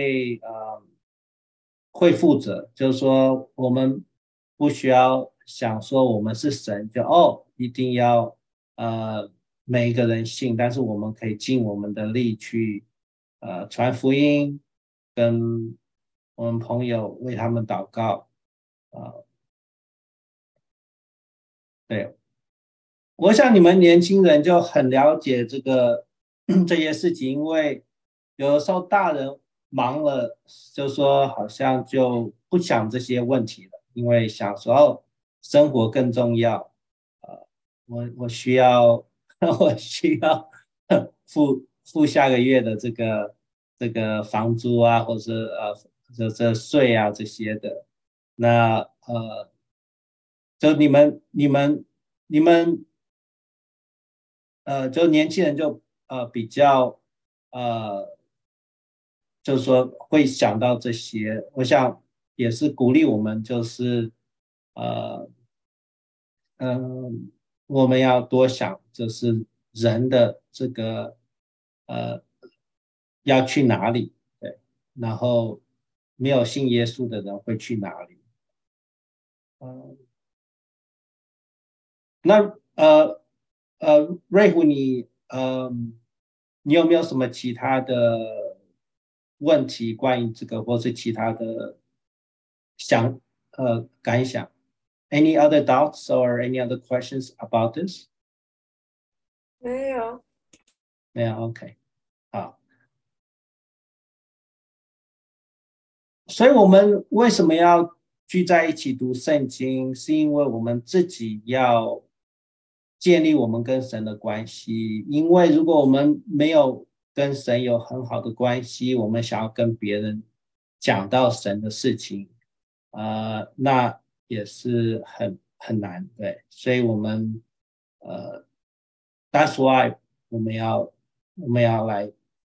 会负责，就是说我们不需要想说我们是神，就一定要每一个人信，但是我们可以尽我们的力去传福音，跟我们朋友为他们祷告。对，我想你们年轻人就很了解这些事情，因为有的时候大人忙了，就说好像就不想这些问题了，因为想说生活更重要。我需要我需要付下个月的这个房租啊，或者是这税啊这些的。那就你们就年轻人就比较呃，就是说会想到这些，我想也是鼓励我们，就是呃我们要多想，就是人的这个呃要去哪里，对，然后没有信耶稣的人会去哪里？那瑞虎你有没有什么其他的问题关于这个，或是其他的感想？Any other doubts or any other questions about this？ 没有。 没有 ，OK， 好。所以我们为什么要聚在一起读圣经？是因为我们自己要建立我们跟神的关系。因为如果我们没有跟神有很好的关系，我们想要跟别人讲到神的事情，那也是很难，对。所以我们that's why 我们要来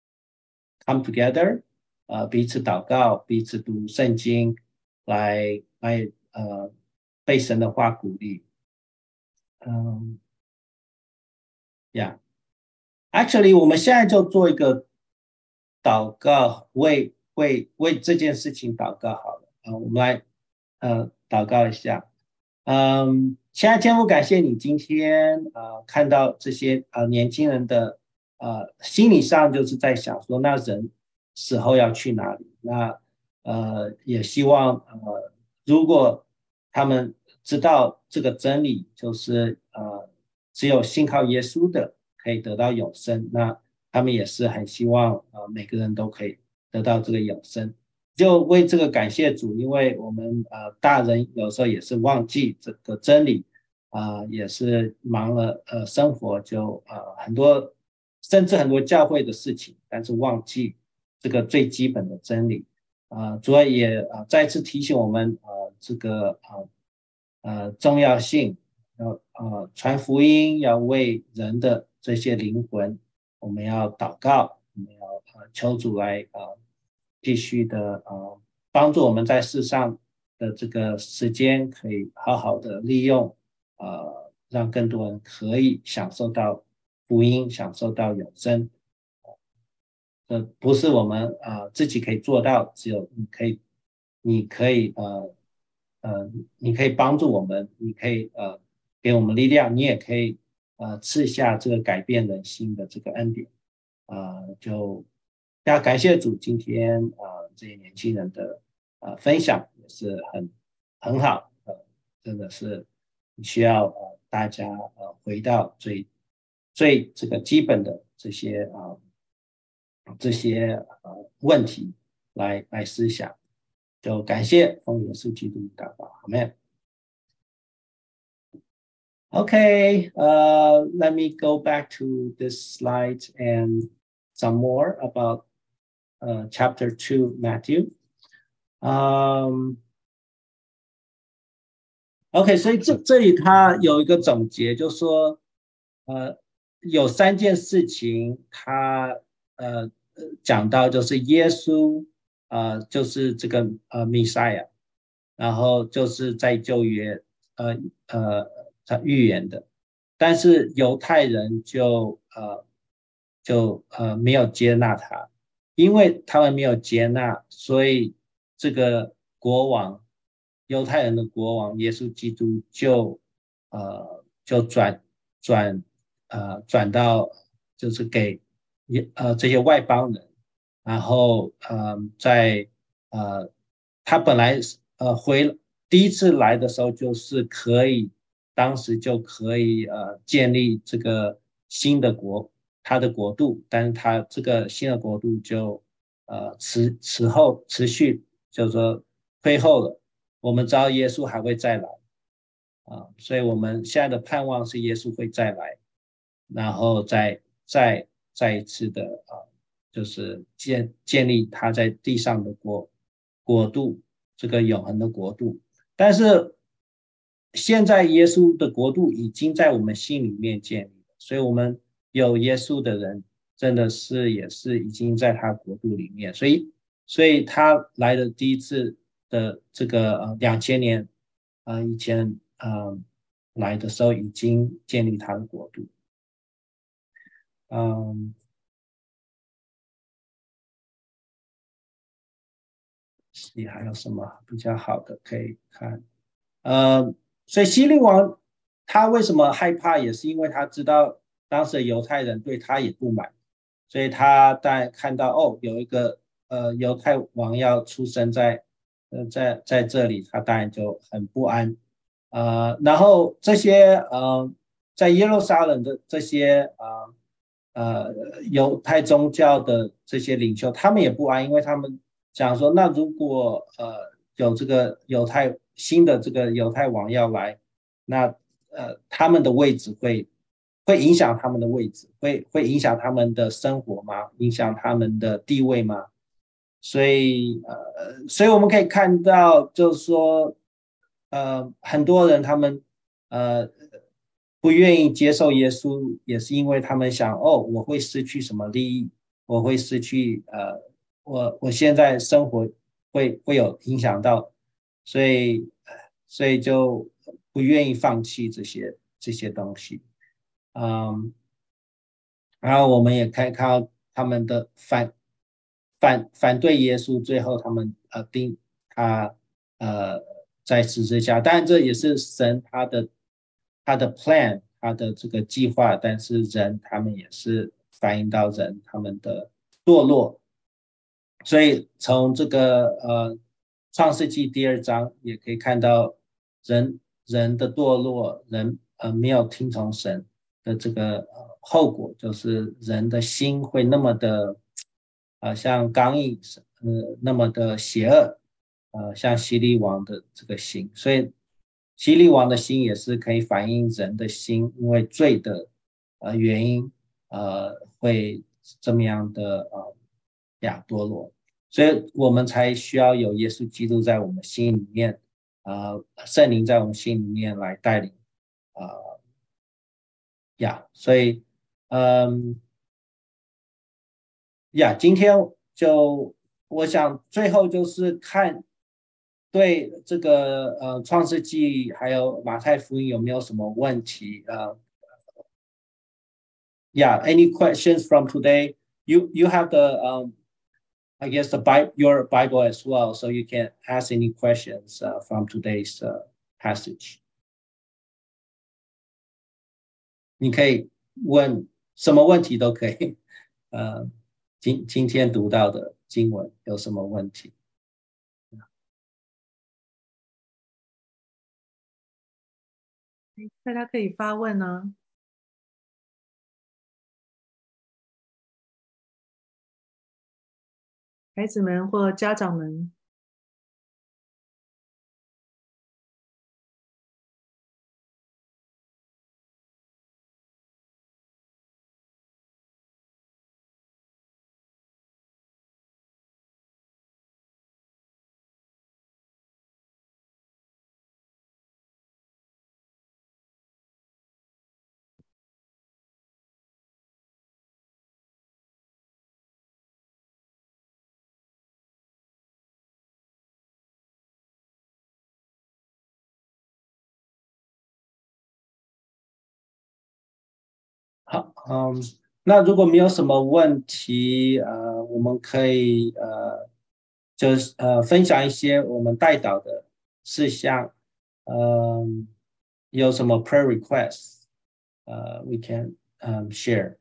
come together。彼此祷告，彼此读圣经，来被神的话鼓励。Actually， 我们现在就做一个祷告，为这件事情祷告好了。我们来祷告一下。亲爱的天父，感谢你今天看到这些年轻人的心理上就是在想说，那人死后要去哪里？那也希望如果他们知道这个真理，就是只有信靠耶稣的可以得到永生，那他们也是很希望每个人都可以得到这个永生。就为这个感谢主，因为我们大人有时候也是忘记这个真理，也是忙了生活就很多，甚至很多教会的事情，但是忘记这个最基本的真理。主要也再次提醒我们这个重要性，要传福音，要为人的这些灵魂，我们要祷告，我们要求主来继续的帮助我们在世上的这个时间可以好好的利用，让更多人可以享受到福音，享受到永生。不是我们自己可以做到，只有你可以你可以帮助我们，你可以给我们力量，你也可以赐下这个改变人心的这个恩典。就大家感谢主，今天这些年轻人的分享也是很好，真的是需要大家回到最这个基本的这些问题来思想。就感谢奉耶稣基督的祷告，阿们。 Okay, let me go back to this slide and some more about chapter 2, Matthew. OK， 所以这里他有一个总结，就是说，有3件事情他讲到，就是耶稣就是这个弥赛亚，然后就是在旧约他预言的，但是犹太人就没有接纳他，因为他们没有接纳，所以这个国王，犹太人的国王耶稣基督就转到就是给这些外邦人，然后他本来第一次来的时候就是当时就可以建立这个新的他的国度，但是他这个新的国度就持续，就是说推后了。我们知道耶稣还会再来所以我们现在的盼望是耶稣会再来，然后再一次的就是建立他在地上的国度，这个永恒的国度。但是现在耶稣的国度已经在我们心里面建立了，所以我们有耶稣的人真的也是已经在他国度里面，所以他来的第一次的这个2000年以前来的时候已经建立他的国度。还有什么比较好的可以看？所以希律王他为什么害怕，也是因为他知道当时的犹太人对他也不满，所以他当然看到有一个犹太王要出生在这里，他当然就很不安。然后这些在耶路撒冷的这些犹太宗教的这些领袖，他们也不安，因为他们讲说，那如果有这个新的这个犹太王要来，那他们的位置会影响他们的位置，会影响他们的生活吗？影响他们的地位吗？所以我们可以看到，就是说很多人他们不愿意接受耶稣，也是因为他们想我会失去什么利益，我会失去我现在生活会有影响到，所以就不愿意放弃这些东西。然后我们也可以看到他们的反对耶稣，最后他们钉他在十字架，当然这也是神他的 plan， 他的这个计划，但是人他们也是反映到人他们的堕落，所以从这个创世纪第2章也可以看到人的堕落，人没有听从神的这个后果，就是人的心会那么的像刚硬那么的邪恶像希律王的这个心，所以希律王的心也是可以反映人的心，因为罪的原因会这么样的堕落，所以我们才需要有耶稣基督在我们心里面圣灵在我们心里面来带领所以今天我想最后就是看对这个创世纪还有马太福音有没有什么问题any questions from today? You have the I guess your Bible as well, so you can ask any questions from today's passage. 你可以问什么问题都可以。今天读到的经文有什么问题？ 大家可以发问啊。孩子们或家长们。 好，那如果没有什么问题，我们可以就是分享一些我们带导的事项，有什么 prayer requests，we can share。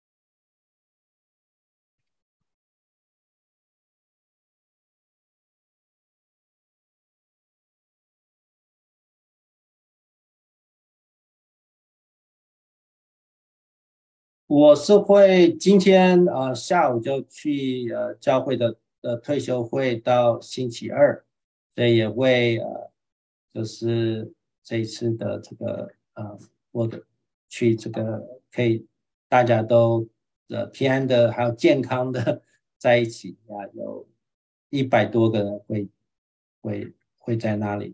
我是会今天下午就去教会的退休会到星期二，所以也会就是这一次的这个我的去这个可以大家都平安的还有健康的在一起呀，有100多个人会在那里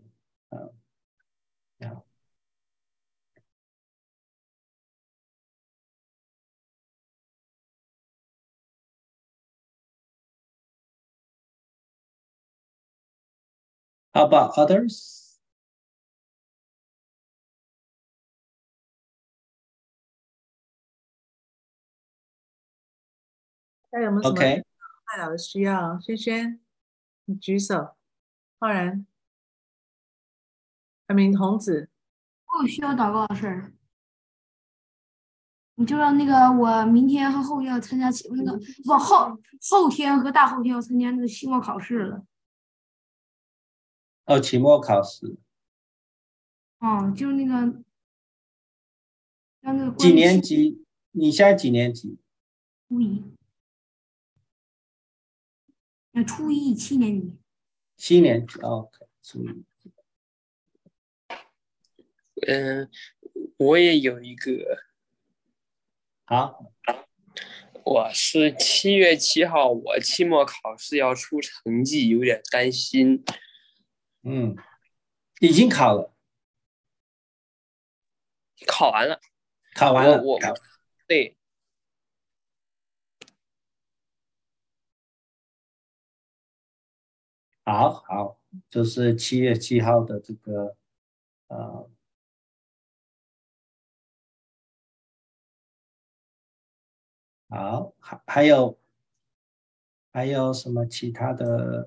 呀。How about others? Okay. 还有没有什么 OK， 代祷的需要？轩轩，你举手。浩然，还明童子， 我有需要祷告的事儿，你就让那个我明天和后天要参加那个后天和大后天要参加那个期末考试了。 期末考试。 就是那个让那个几年级？你现在几年级？ 初一。初一7年级。 7年级 ，OK， 初一。 我也有一个。 好。 我是7月7号，我期末考试要出成绩，有点担心。 已经考了。 考完了。 考完了。 对。 好，就是7月7号的这个好，还有什么其他的？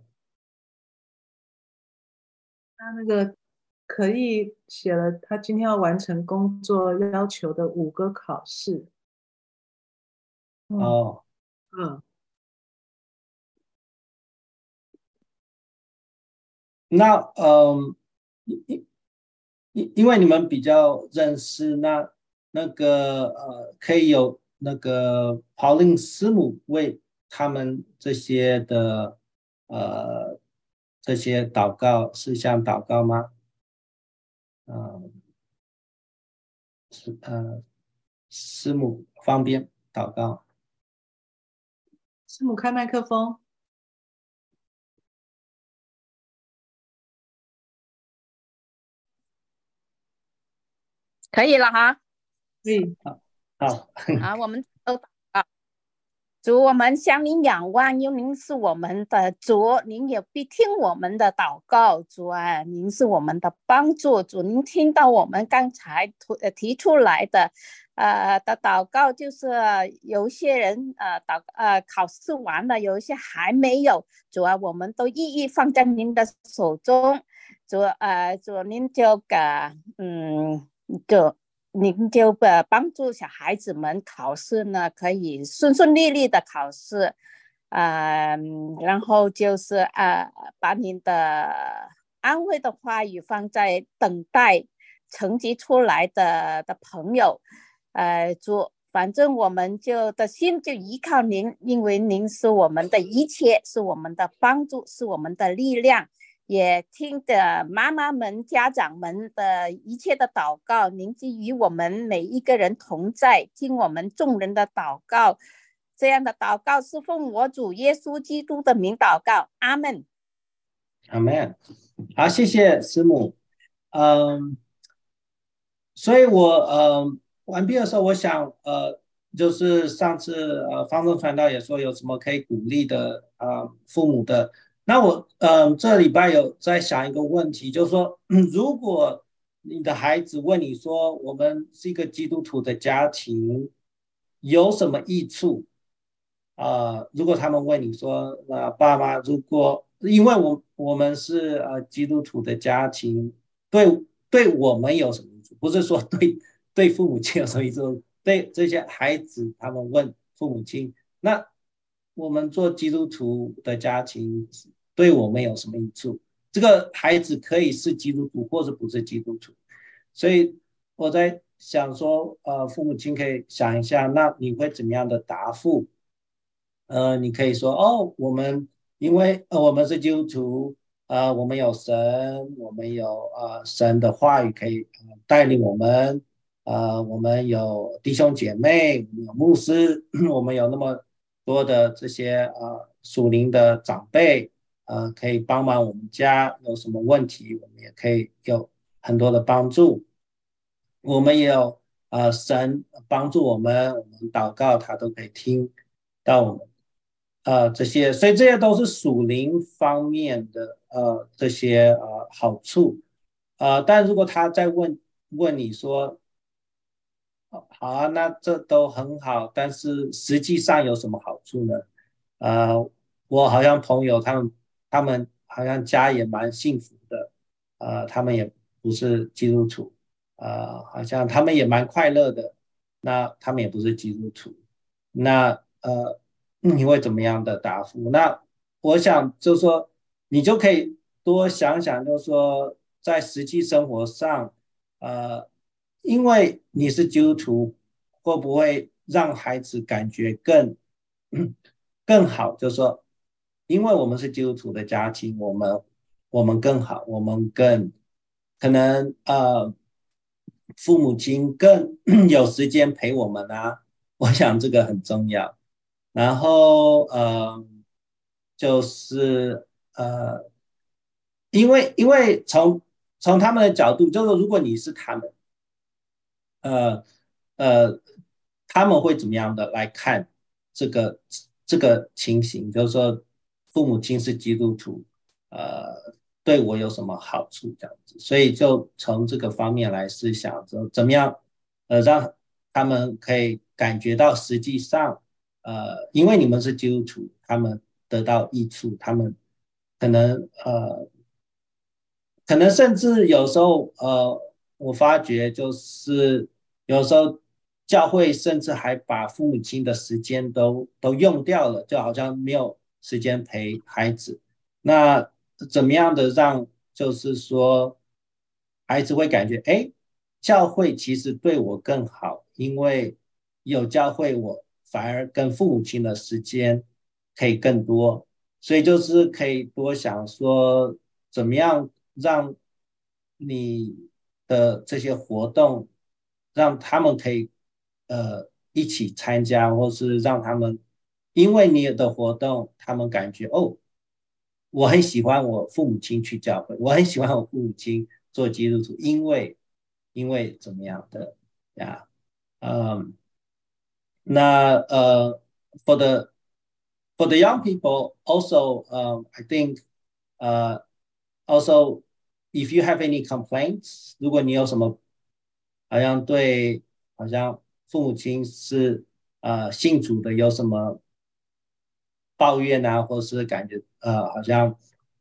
他那个可以写了，他今天要完成工作要求的5个考试。 那因为你们比较认识，那个可以有那个 Pauline 师母为他们这些的这些祷告事项祷告吗？师母方便祷告。 师母开麦克风。 可以了哈。 好。 我们都祷告。主，我们向您仰望，因为您是我们的主，您也必听我们的祷告。主啊，您是我们的帮助。主，您听到我们刚才提出来的祷告，就是有些人考试完了，有一些还没有。主啊，我们都一一放在您的手中。主您您就帮助小孩子们考试呢，可以顺顺利利的考试，然后就是把您的安慰的话语放在等待成绩出来的朋友，主，反正我们的心就依靠您，因为您是我们的一切，是我们的帮助，是我们的力量。也听的妈妈们、家长们的一切的祷告，您就与我们每一个人同在，听我们众人的祷告。这样的祷告是奉我主耶稣基督的名祷告，阿们。 阿们。好，谢谢师母。所以我完毕的时候，我想就是上次方正传道也说有什么可以鼓励的父母的。那我这礼拜有在想一个问题，就是说，如果你的孩子问你说，我们是一个基督徒的家庭， 有什么益处？如果他们问你说，爸妈，如果因为我们是基督徒的家庭，对我们有什么益处？不是说对父母亲有什么益处，对这些孩子他们问父母亲，那我们做基督徒的家庭对我们有什么益处？这个孩子可以是基督徒，或者不是基督徒，所以我在想说，父母亲可以想一下，那你会怎么样的答复？你可以说，我们因为我们是基督徒，我们有神，我们有神的话语可以带领我们，我们有弟兄姐妹，我们有牧师，我们有那么多的这些属灵的长辈，可以帮忙我们家，有什么问题，我们也可以有很多的帮助。我们也有神帮助我们祷告，他都可以听到我们。这些，所以这些都是属灵方面的这些好处，但如果他再问你说，好啊，那这都很好，但是实际上有什么好处呢？我好像朋友他们好像家也蛮幸福的，他们也不是基督徒，好像他们也蛮快乐的，那他们也不是基督徒，那你会怎么样的答复？那我想就是说，你就可以多想想，就是说在实际生活上，因为你是基督徒，会不会让孩子感觉更好？就是说，因为我们是基督徒的家庭，我们更好，我们更可能父母亲更有时间陪我们啊，我想这个很重要。然后就是因为从他们的角度，就是如果你是他们，呃他们会怎么样的来看这个情形？就是说，父母亲是基督徒，对我有什么好处？这样子，所以就从这个方面来思想，怎么样让他们可以感觉到实际上。因为你们是基督徒，他们得到益处，他们可能可能甚至有时候我发觉就是有时候教会甚至还把父母亲的时间都用掉了，就好像没有时间陪孩子。那怎么样的让就是说孩子会感觉，哎，教会其实对我更好，因为有教会我反而跟父母亲的时间可以更多，所以就是可以多想说怎么样让你的这些活动让他们可以一起参加，或是让他们因为你的活动，他们感觉我很喜欢我父母亲去教会，我很喜欢我父母亲做基督徒，因为怎么样的呀？那for the young people also, I think also if you have any complaints， 如果你有什么好像父母亲是信主的，有什么抱怨啊，或是感觉好像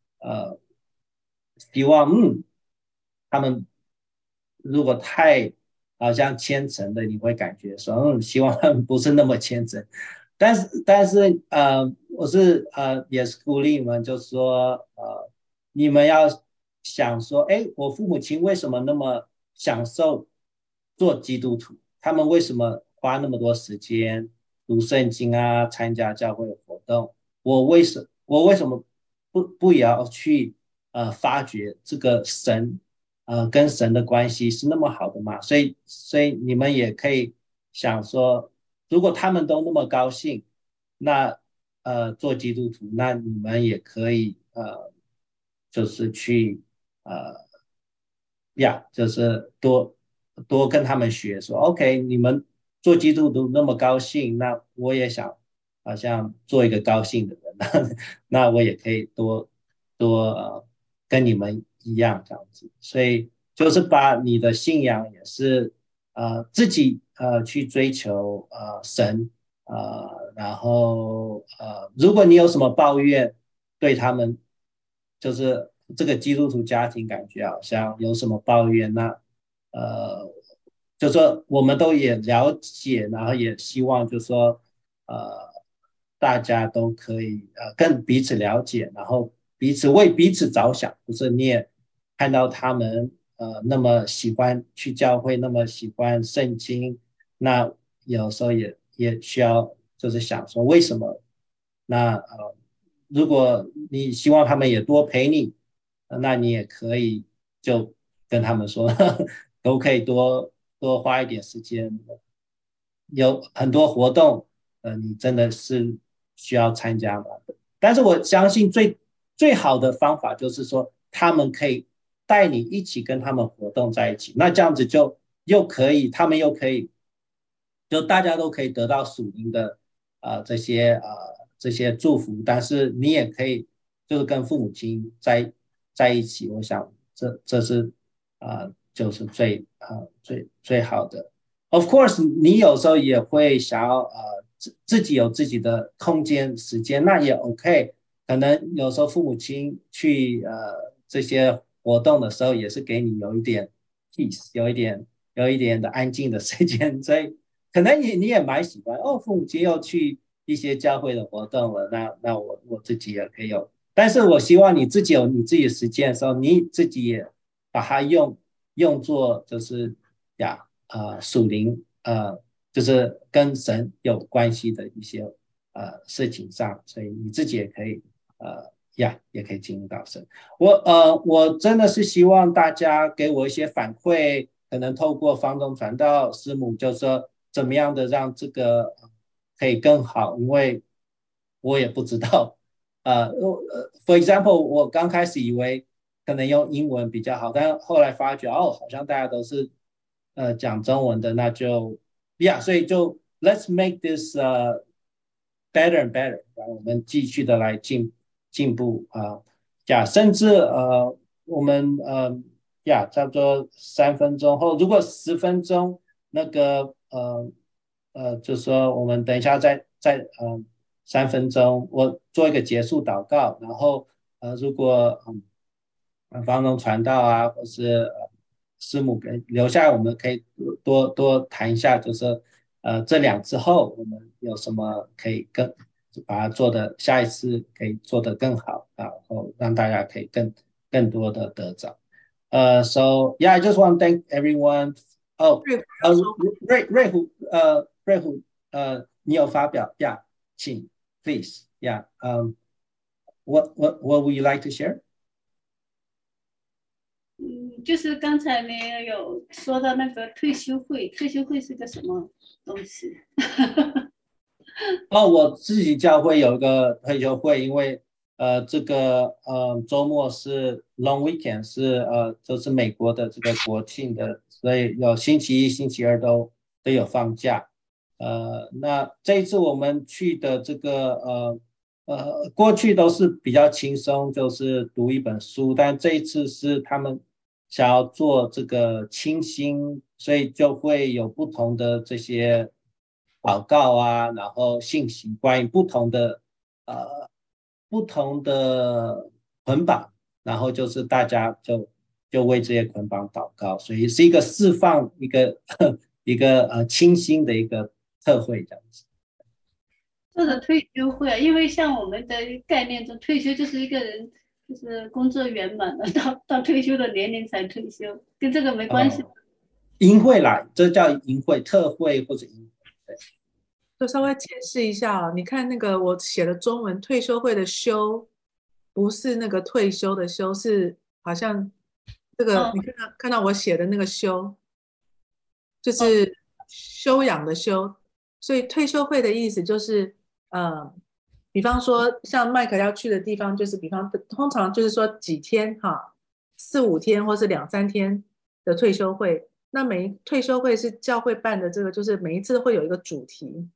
希望他们如果太好像虔诚的，你会感觉说希望他们不是那么虔诚。但是我是也是鼓励你们，就是说你们要想说，哎，我父母亲为什么那么享受做基督徒？他们为什么花那么多时间读圣经啊，参加教会的活动？我为什么不也要去发掘这个神跟神的关系是那么好的嘛？所以你们也可以想说，如果他们都那么高兴，那做基督徒，那你们也可以就是去就是多跟他们学说，OK，你们做基督徒那么高兴，那我也想好像做一个高兴的人，那我也可以多跟你们一样这样子，所以就是把你的信仰也是自己去追求神，然后如果你有什么抱怨，对他们就是这个基督徒家庭感觉好像有什么抱怨，那就说我们都也了解，然后也希望就说大家都可以更彼此了解，然后彼此为彼此着想，就是你也看到他们那么喜欢去教会，那么喜欢圣经，那有时候也需要就是想说为什么？那如果你希望他们也多陪你，那你也可以就跟他们说，都可以多花一点时间，有很多活动，你真的是需要参加嘛？但是我相信最好的方法就是说，他们可以带你一起跟他们活动在一起，那这样子就又可以，他们又可以，就大家都可以得到属灵的这些祝福，但是你也可以就是跟父母亲在一起，我想这是就是最好的。Of course， 你有时候也会想要自己有自己的空间时间，那也 OK。可能有时候父母亲去这些活动的时候，也是给你有一点 peace， 有一点的安静的时间，所以可能你也蛮喜欢哦，父母亲又去一些教会的活动了，那我自己也可以有。但是我希望你自己有你自己的时间的时候，你自己也把它用作就是属灵就是跟神有关系的一些事情上，所以你自己也可以也可以进入到神。我真的是希望大家给我一些反馈，可能透过方中传道师母，就是说怎么样的让这个可以更好，因为我也不知道。For example， 我刚开始以为可能用英文比较好，但后来发觉好像大家都是讲中文的，那就所以就 Let's make this better and better， 然后我们继续的来进步甚至我们差不多3分钟后，如果10分钟那个就是说我们等一下再3分钟，我做一个结束祷告，然后如果方中传道或是师母留下来，我们可以多谈一下，就是这2次后我们有什么可以把它做的下一次可以做得更好，然后让大家可以更多的得着。So I just want to thank everyone. 瑞虎你有发表请 please what would you like to share? 就是刚才你有说到那个退休会是个什么东西？ 我自己教会有一个退休会，因为这个周末是 long weekend， 是就是美国的这个国庆的，所以有星期一、星期二都有放假。那这一次我们去的这个过去都是比较轻松，就是读一本书，但这一次是他们想要做这个清心，所以就会有不同的这些祷告然后信息关于不同的捆绑，然后就是大家就为这些捆绑祷告，所以是一个释放一个清心的一个特会这样子。 做的退休会因为像我们的概念中，退休就是一个人就是工作圆满了，到退休的年龄才退休，跟这个没关系。 营会啦，这叫营会、特会或者营会。 就稍微解释一下你看那个我写的中文退休会的休，不是那个退休的休，是好像这个你看到我写的那个休，就是修养的修，所以退休会的意思就是比方说像麦克要去的地方，就是通常就是说几天4、5天或是2、3天的退休会。那退休会是教会办的，这个就是每一次会有一个主题，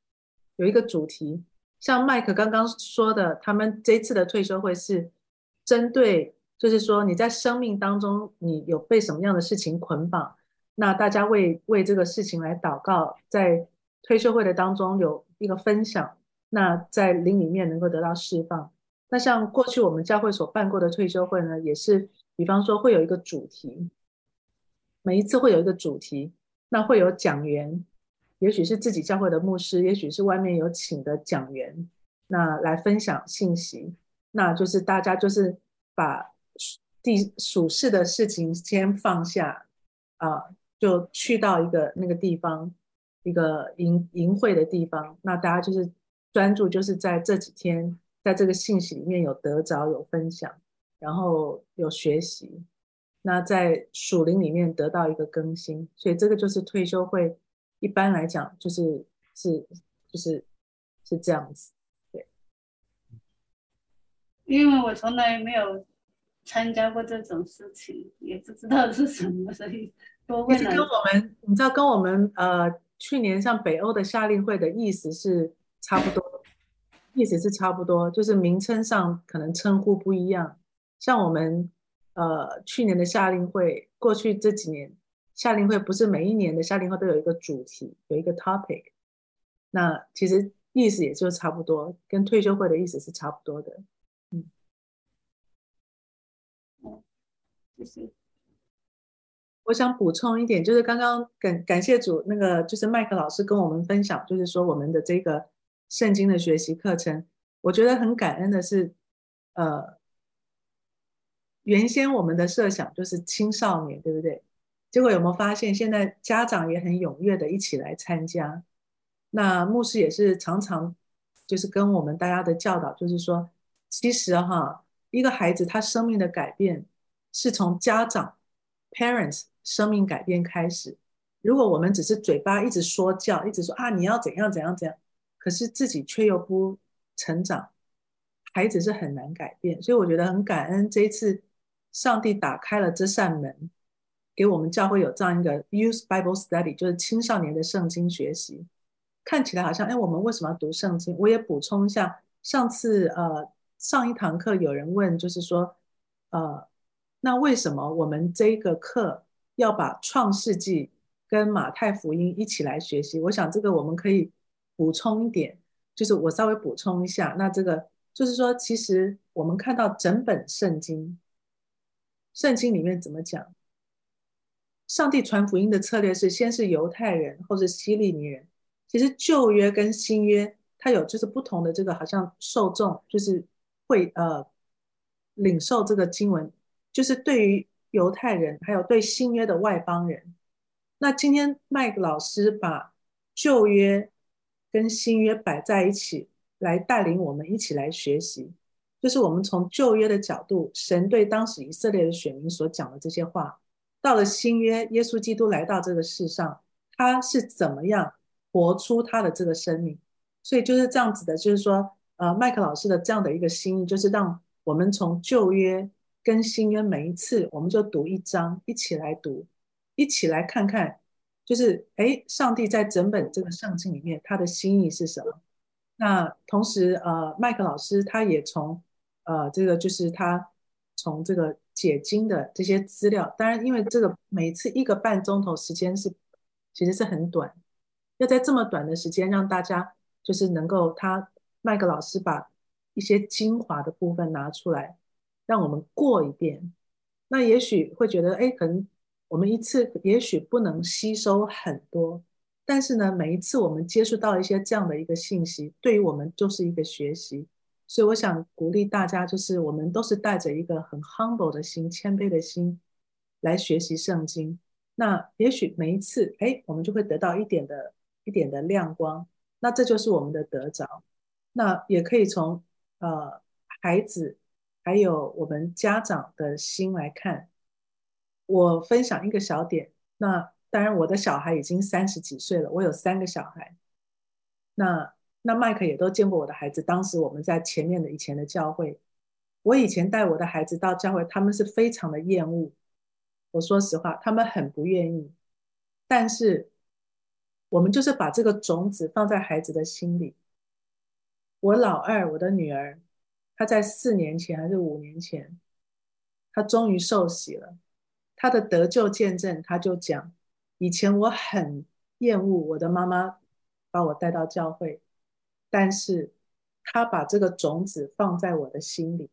像麦克刚刚说的，他们这一次的退休会是针对就是说你在生命当中你有被什么样的事情捆绑， 那大家为这个事情来祷告，在退休会的当中有一个分享，那在灵里面能够得到释放。那像过去我们教会所办过的退休会呢，也是比方说会有一个主题，每一次会有一个主题，那会有讲员，也许是自己教会的牧师，也许是外面有请的讲员，那来分享信息。那就是大家就是把属世的事情先放下，就去到一个那个地方，一个营会的地方，那大家就是专注，就是在这几天，在这个信息里面有得着，有分享，然后有学习，那在属灵里面得到一个更新，所以这个就是退休会，一般来讲就是这样子。对， 因为我从来没有参加过这种事情，也不知道是什么，所以多问了。 其实跟我们，你知道，跟我们去年像北欧的夏令会的意思是差不多，意思是差不多，就是名称上可能称呼不一样。像我们去年的夏令会，过去这几年夏令会不是每一年的夏令会都有一个主题，有一个 topic， 那其实意思也就差不多，跟退休会的意思是差不多的。 谢谢。 我想补充一点，就是刚刚感谢主，那个就是麦克老师跟我们分享，就是说我们的这个圣经的学习课程，我觉得很感恩的是，原先我们的设想就是青少年，对不对？结果有没有发现，现在家长也很踊跃的一起来参加？那牧师也是常常就是跟我们大家的教导，就是说，其实一个孩子他生命的改变是从家长 parents 生命改变开始。如果我们只是嘴巴一直说教，一直说你要怎样怎样怎样，可是自己却又不成长，孩子是很难改变。所以我觉得很感恩，这一次上帝打开了这扇门，给我们教会有这样一个 Youth Bible Study， 就是青少年的圣经学习。看起来好像我们为什么要读圣经？我也补充一下，上次上一堂课有人问，就是说那为什么我们这个课要把创世纪跟马太福音一起来学习？我想这个我们可以补充一点，就是我稍微补充一下。那这个就是说，其实我们看到整本圣经里面怎么讲？上帝传福音的策略是先是犹太人，或是希利尼人。其实旧约跟新约它有就是不同的这个好像受众，就是会领受这个经文，就是对于犹太人还有对新约的外邦人。那今天麦克老师把旧约跟新约摆在一起，来带领我们一起来学习，就是我们从旧约的角度，神对当时以色列的选民所讲的这些话，到了新约，耶稣基督来到这个世上，他是怎么样活出他的这个生命。所以就是这样子的，就是说麦克老师的这样的一个心意，就是让我们从旧约跟新约每一次我们就读一章，一起来读，一起来看看，就是上帝在整本这个圣经里面他的心意是什么。那同时麦克老师他也从这个就是他从这个解经的这些资料，当然因为这个每次1个半钟头时间其实是很短，要在这么短的时间让大家就是能够麦克老师把一些精华的部分拿出来让我们过一遍。那也许会觉得可能我们一次也许不能吸收很多，但是呢每一次我们接触到一些这样的一个信息，对于我们就是一个学习。所以我想鼓励大家，就是我们都是带着一个很 humble 的心，谦卑的心来学习圣经。那也许每一次我们就会得到一点的亮光，那这就是我们的得着。那也可以从孩子还有我们家长的心来看。我分享一个小点，那当然我的小孩已经30几岁了，我有3个小孩。那麦克也都见过我的孩子，当时我们在前面的以前的教会，我以前带我的孩子到教会，他们是非常的厌恶，我说实话他们很不愿意，但是我们就是把这个种子放在孩子的心里。我老二，我的女儿，她在4年前还是5年前，她终于受洗了。她的得救见证，她就讲以前我很厌恶我的妈妈把我带到教会，但是她把这个种子放在我的心里，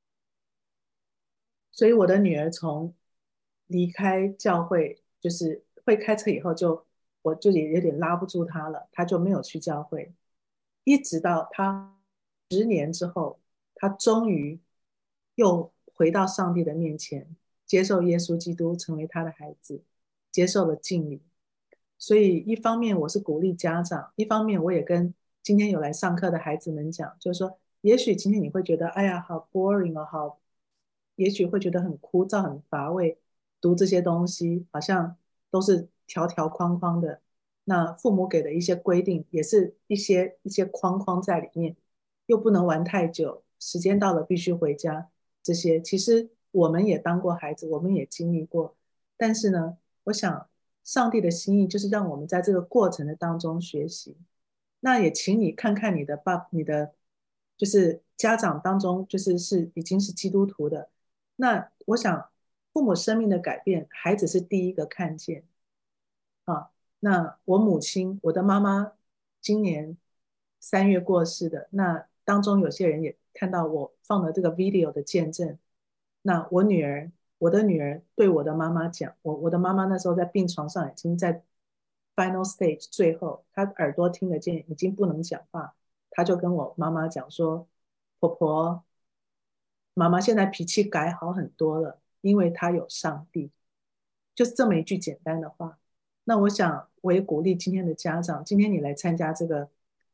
所以我的女儿从离开教会，就是会开车以后我就也有点拉不住她了，她就没有去教会，一直到她10年之后，她终于又回到上帝的面前，接受耶稣基督成为她的孩子，接受了敬礼。所以一方面我是鼓励家长，一方面我也跟今天有来上课的孩子们讲，就是说也许今天你会觉得哎呀好 boring 哦，好，也许会觉得很枯燥很乏味，读这些东西好像都是条条框框的，那父母给的一些规定也是一些框框在里面，又不能玩太久，时间到了必须回家，这些其实我们也当过孩子，我们也经历过，但是呢，我想上帝的心意就是让我们在这个过程的当中学习。那也请你看看你的就是家长当中就是已经是基督徒的，那我想父母生命的改变，孩子是第一个看见啊。那我母亲，我的妈妈今年3月过世的，那当中有些人也看到我放了这个 video 的见证。那我的女儿对我的妈妈讲，我的妈妈那时候在病床上，已经在 final stage 最后，她耳朵听得见，已经不能讲话，她就跟我妈妈讲说，婆婆，妈妈现在脾气改好很多了，因为她有上帝，就是这么一句简单的话。那我想我也鼓励今天的家长，今天你来参加这个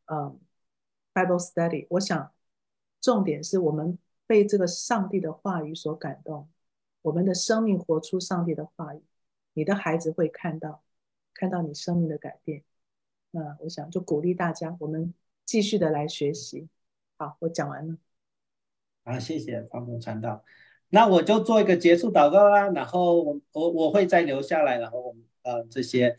Bible Study， 我想重点是我们被这个上帝的话语所感动，我们的生命活出上帝的话语，你的孩子会看到你生命的改变。那我想就鼓励大家，我们继续的来学习。好，我讲完了。 好，谢谢方牧传道。那我就做一个结束祷告啦，然后我会再留下来，然后我们这些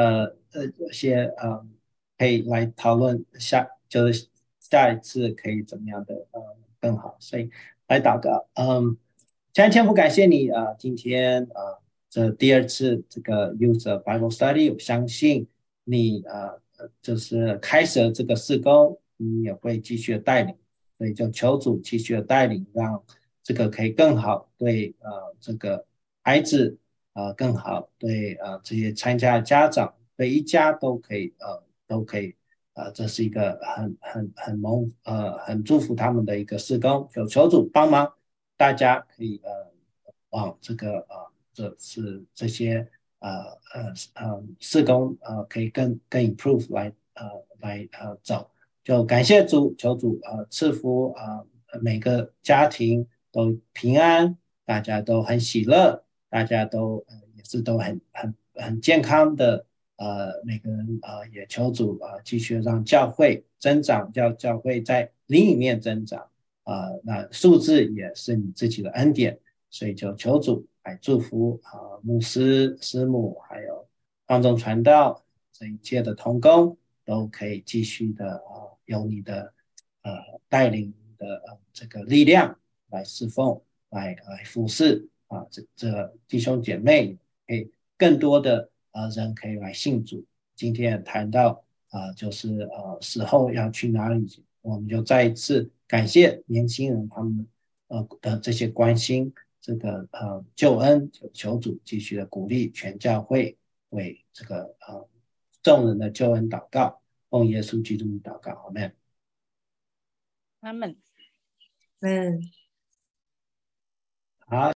可以来讨论就是下一次可以怎么样的更好，所以来祷告。天父感谢你今天这第2次这个 Youth Bible Study， 我相信你就是开始了这个事工，你也会继续的带领，所以就求主继续的带领，让这个可以更好对这个孩子更好对这些参加的家长，对一家都可以这是一个很祝福他们的一个事工，就求主帮忙，大家可以往这个这些事工可以更 improve 来走，就感谢主，求主赐福每个家庭都平安，大家都很喜乐，大家都也是都很健康的每个人也求主继续让教会增长，教会在灵里面增长那数字也是你自己的恩典，所以就求主来祝福牧师师母还有方中传道这一切的同工都可以继续的有你的带领的这个力量来侍奉来服侍这弟兄姐妹，可以更多的人可以来信主。今天谈到就是死后要去哪里，我们就再一次感谢年轻人他们的这些关心，这个救恩，求主继续的鼓励全教会为这个众人的救恩祷告，奉耶稣基督的祷告，阿们。 阿们。 嗯。 好。